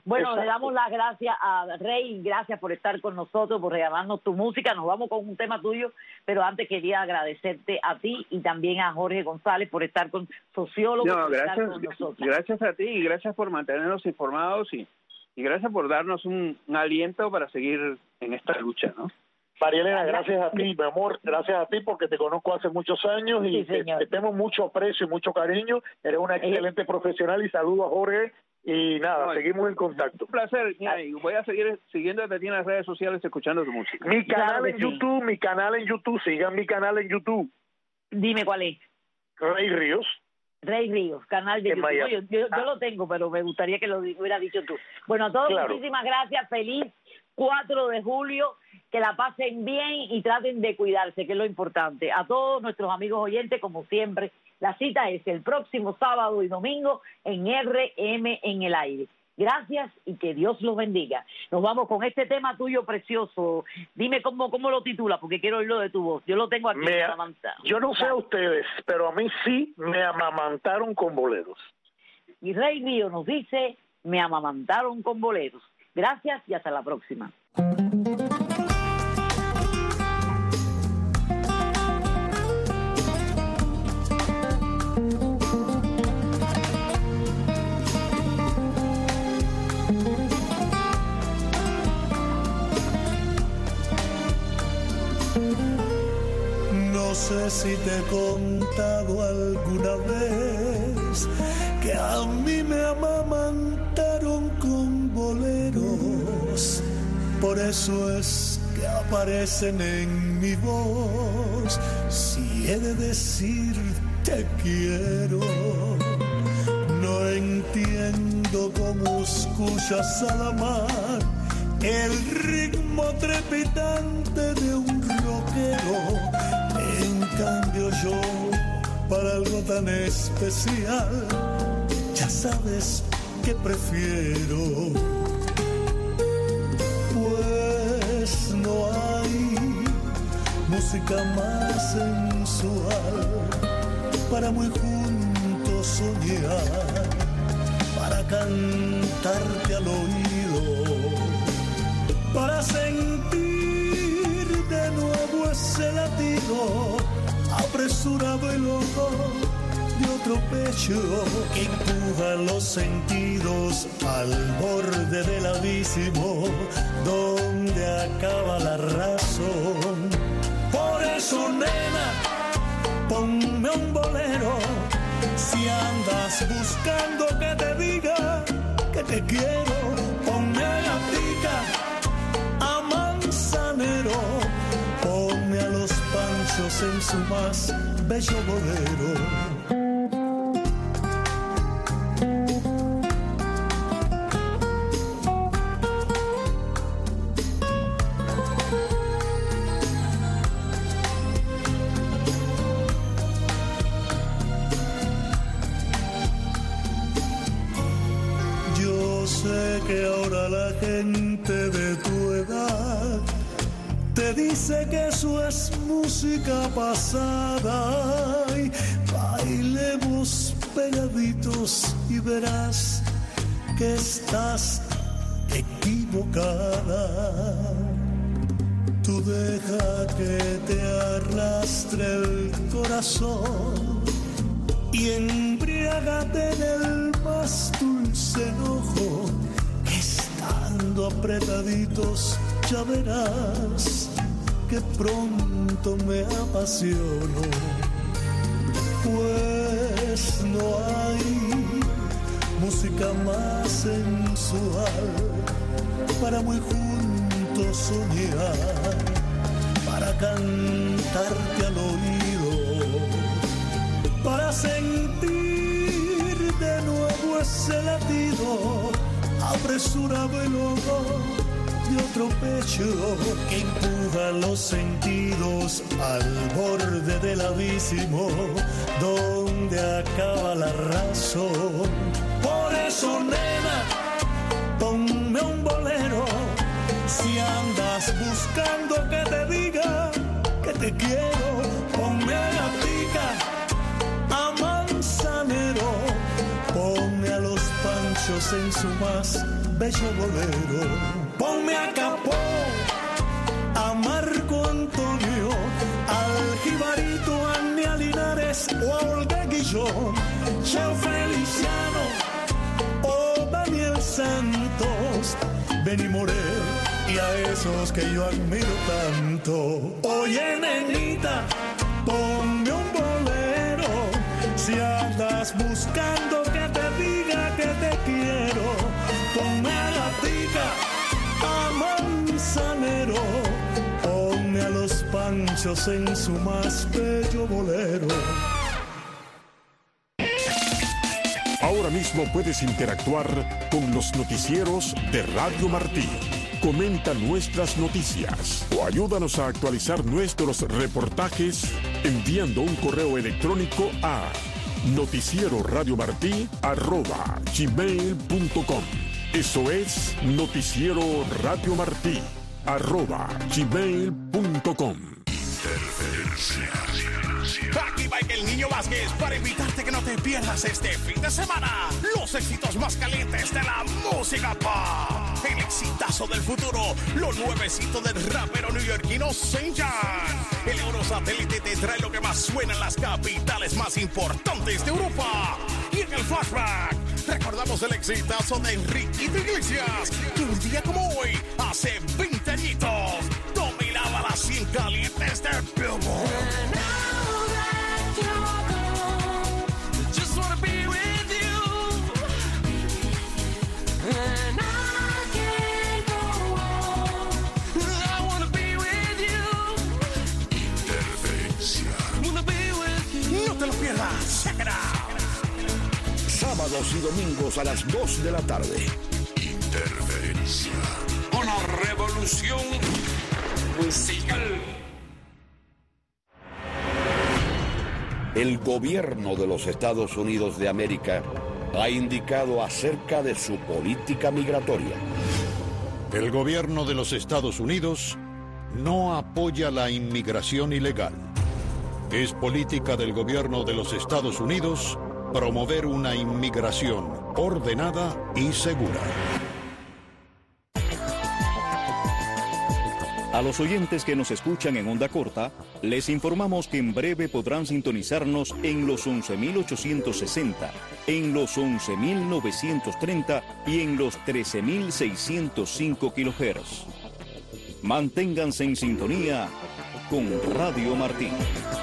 Bueno, Exacto. le damos las gracias a Rey, gracias por estar con nosotros, por regalarnos tu música. Nos vamos con un tema tuyo, pero antes quería agradecerte a ti y también a Jorge González por estar con sociólogo. No, por gracias, estar con nosotros. gracias a ti y gracias por mantenernos informados y, y gracias por darnos un, un aliento para seguir en esta lucha, ¿no? María Elena, gracias a ti, mi amor, gracias a ti porque te conozco hace muchos años y Sí, te, señor. te tengo mucho aprecio y mucho cariño. Eres una excelente profesional y saludo a Jorge y nada, No, seguimos en contacto. Un placer, mira, y voy a seguir siguiéndote a ti en las redes sociales escuchando tu música. Mi canal Claro que en sí. YouTube, mi canal en YouTube, sigan mi canal en YouTube. Dime cuál es. Rey Ríos. Rey Ríos, canal de En YouTube. Miami. Yo, yo, yo Ah. lo tengo, pero me gustaría que lo di- hubiera dicho tú. Bueno, a todos Claro. muchísimas gracias. Feliz cuatro de julio. Que la pasen bien y traten de cuidarse, que es lo importante. A todos nuestros amigos oyentes, como siempre, la cita es el próximo sábado y domingo en R M en el aire. Gracias y que Dios los bendiga. Nos vamos con este tema tuyo precioso. Dime cómo, cómo lo titula, porque quiero oírlo de tu voz. Yo lo tengo aquí. Me- amamantado. yo no sé a ustedes, pero a mí sí me amamantaron con boleros. Y Rey Río nos dice, me amamantaron con boleros. Gracias y hasta la próxima. No sé si te he contado alguna vez que a mí me amamantaron con boleros. Por eso es que aparecen en mi voz. Si he de decir te quiero, no entiendo cómo escuchas a la mar el ritmo trepidante de un rockero. En cambio yo, para algo tan especial, ya sabes que prefiero. Pues no hay música más sensual para muy juntos soñar, para cantarte al oído, para sentir de nuevo ese latido apresurado y loco de otro pecho que empuja los sentidos al borde del abismo donde acaba la razón. Por eso, nena, ponme un bolero si andas buscando que te diga que te quiero. Ponme a Gatica, a Manzanero, ponme a los Panchos en su más bello bolero. Yo sé que ahora la gente de tu edad te dice que eso es música pasada. Y bailemos pegaditos y verás que estás equivocada. Tú deja que te arrastre el corazón y embriágate en el más dulce enojo. Estando apretaditos ya verás que pronto me apasiono. Pues no hay música más sensual para muy juntos soñar, para cantarte al oído, para sentir de nuevo ese latido apresurado y loco de otro pecho que empuja los sentidos al borde del abismo donde acaba la razón. Por eso, nena, ponme un bolero si andas buscando que te diga que te quiero. Ponme a Gatica, a Manzanero, ponme a los Panchos en su más bello bolero. Ponme a Capó, a Marco Antonio, al Jibarito, a Ania Linares o a Olga Guillón, Cheo Feliciano o Daniel Santos, Benny Moré y a esos que yo admiro tanto. Oye, nenita, ponme un bolero, si andas buscando que te diga que te quiero. Ponme a Gatica, a Manzanero, ponme a los Panchos en su más bello bolero. Ahora mismo puedes interactuar con los noticieros de Radio Martí. Comenta nuestras noticias o ayúdanos a actualizar nuestros reportajes enviando un correo electrónico a noticieroradiomartí arroba gmail punto com. Eso es noticiero radio martí arroba gmail punto com. Interferencia. Aquí va el Niño Vázquez para invitarte que no te pierdas este fin de semana los éxitos más calientes de la música pop. El exitazo del futuro, lo nuevecito del rapero neoyorquino Saint John. El Eurosatélite te trae lo que más suena en las capitales más importantes de Europa. Y en el flashback recordamos el exitazo de Enriquito Iglesias, que un día como hoy, hace veinte añitos, dominaba las cien calientes de Billboard. No te lo pierdas. Check it out. Sábados y domingos a las dos de la tarde. Interferencia. Una revolución musical. El gobierno de los Estados Unidos de América ha indicado acerca de su política migratoria. El gobierno de los Estados Unidos no apoya la inmigración ilegal. Es política del gobierno de los Estados Unidos promover una inmigración ordenada y segura. A los oyentes que nos escuchan en onda corta, les informamos que en breve podrán sintonizarnos en los once mil ochocientos sesenta, en los once mil novecientos treinta y en los trece mil seiscientos cinco kilohertz. Manténganse en sintonía con Radio Martí.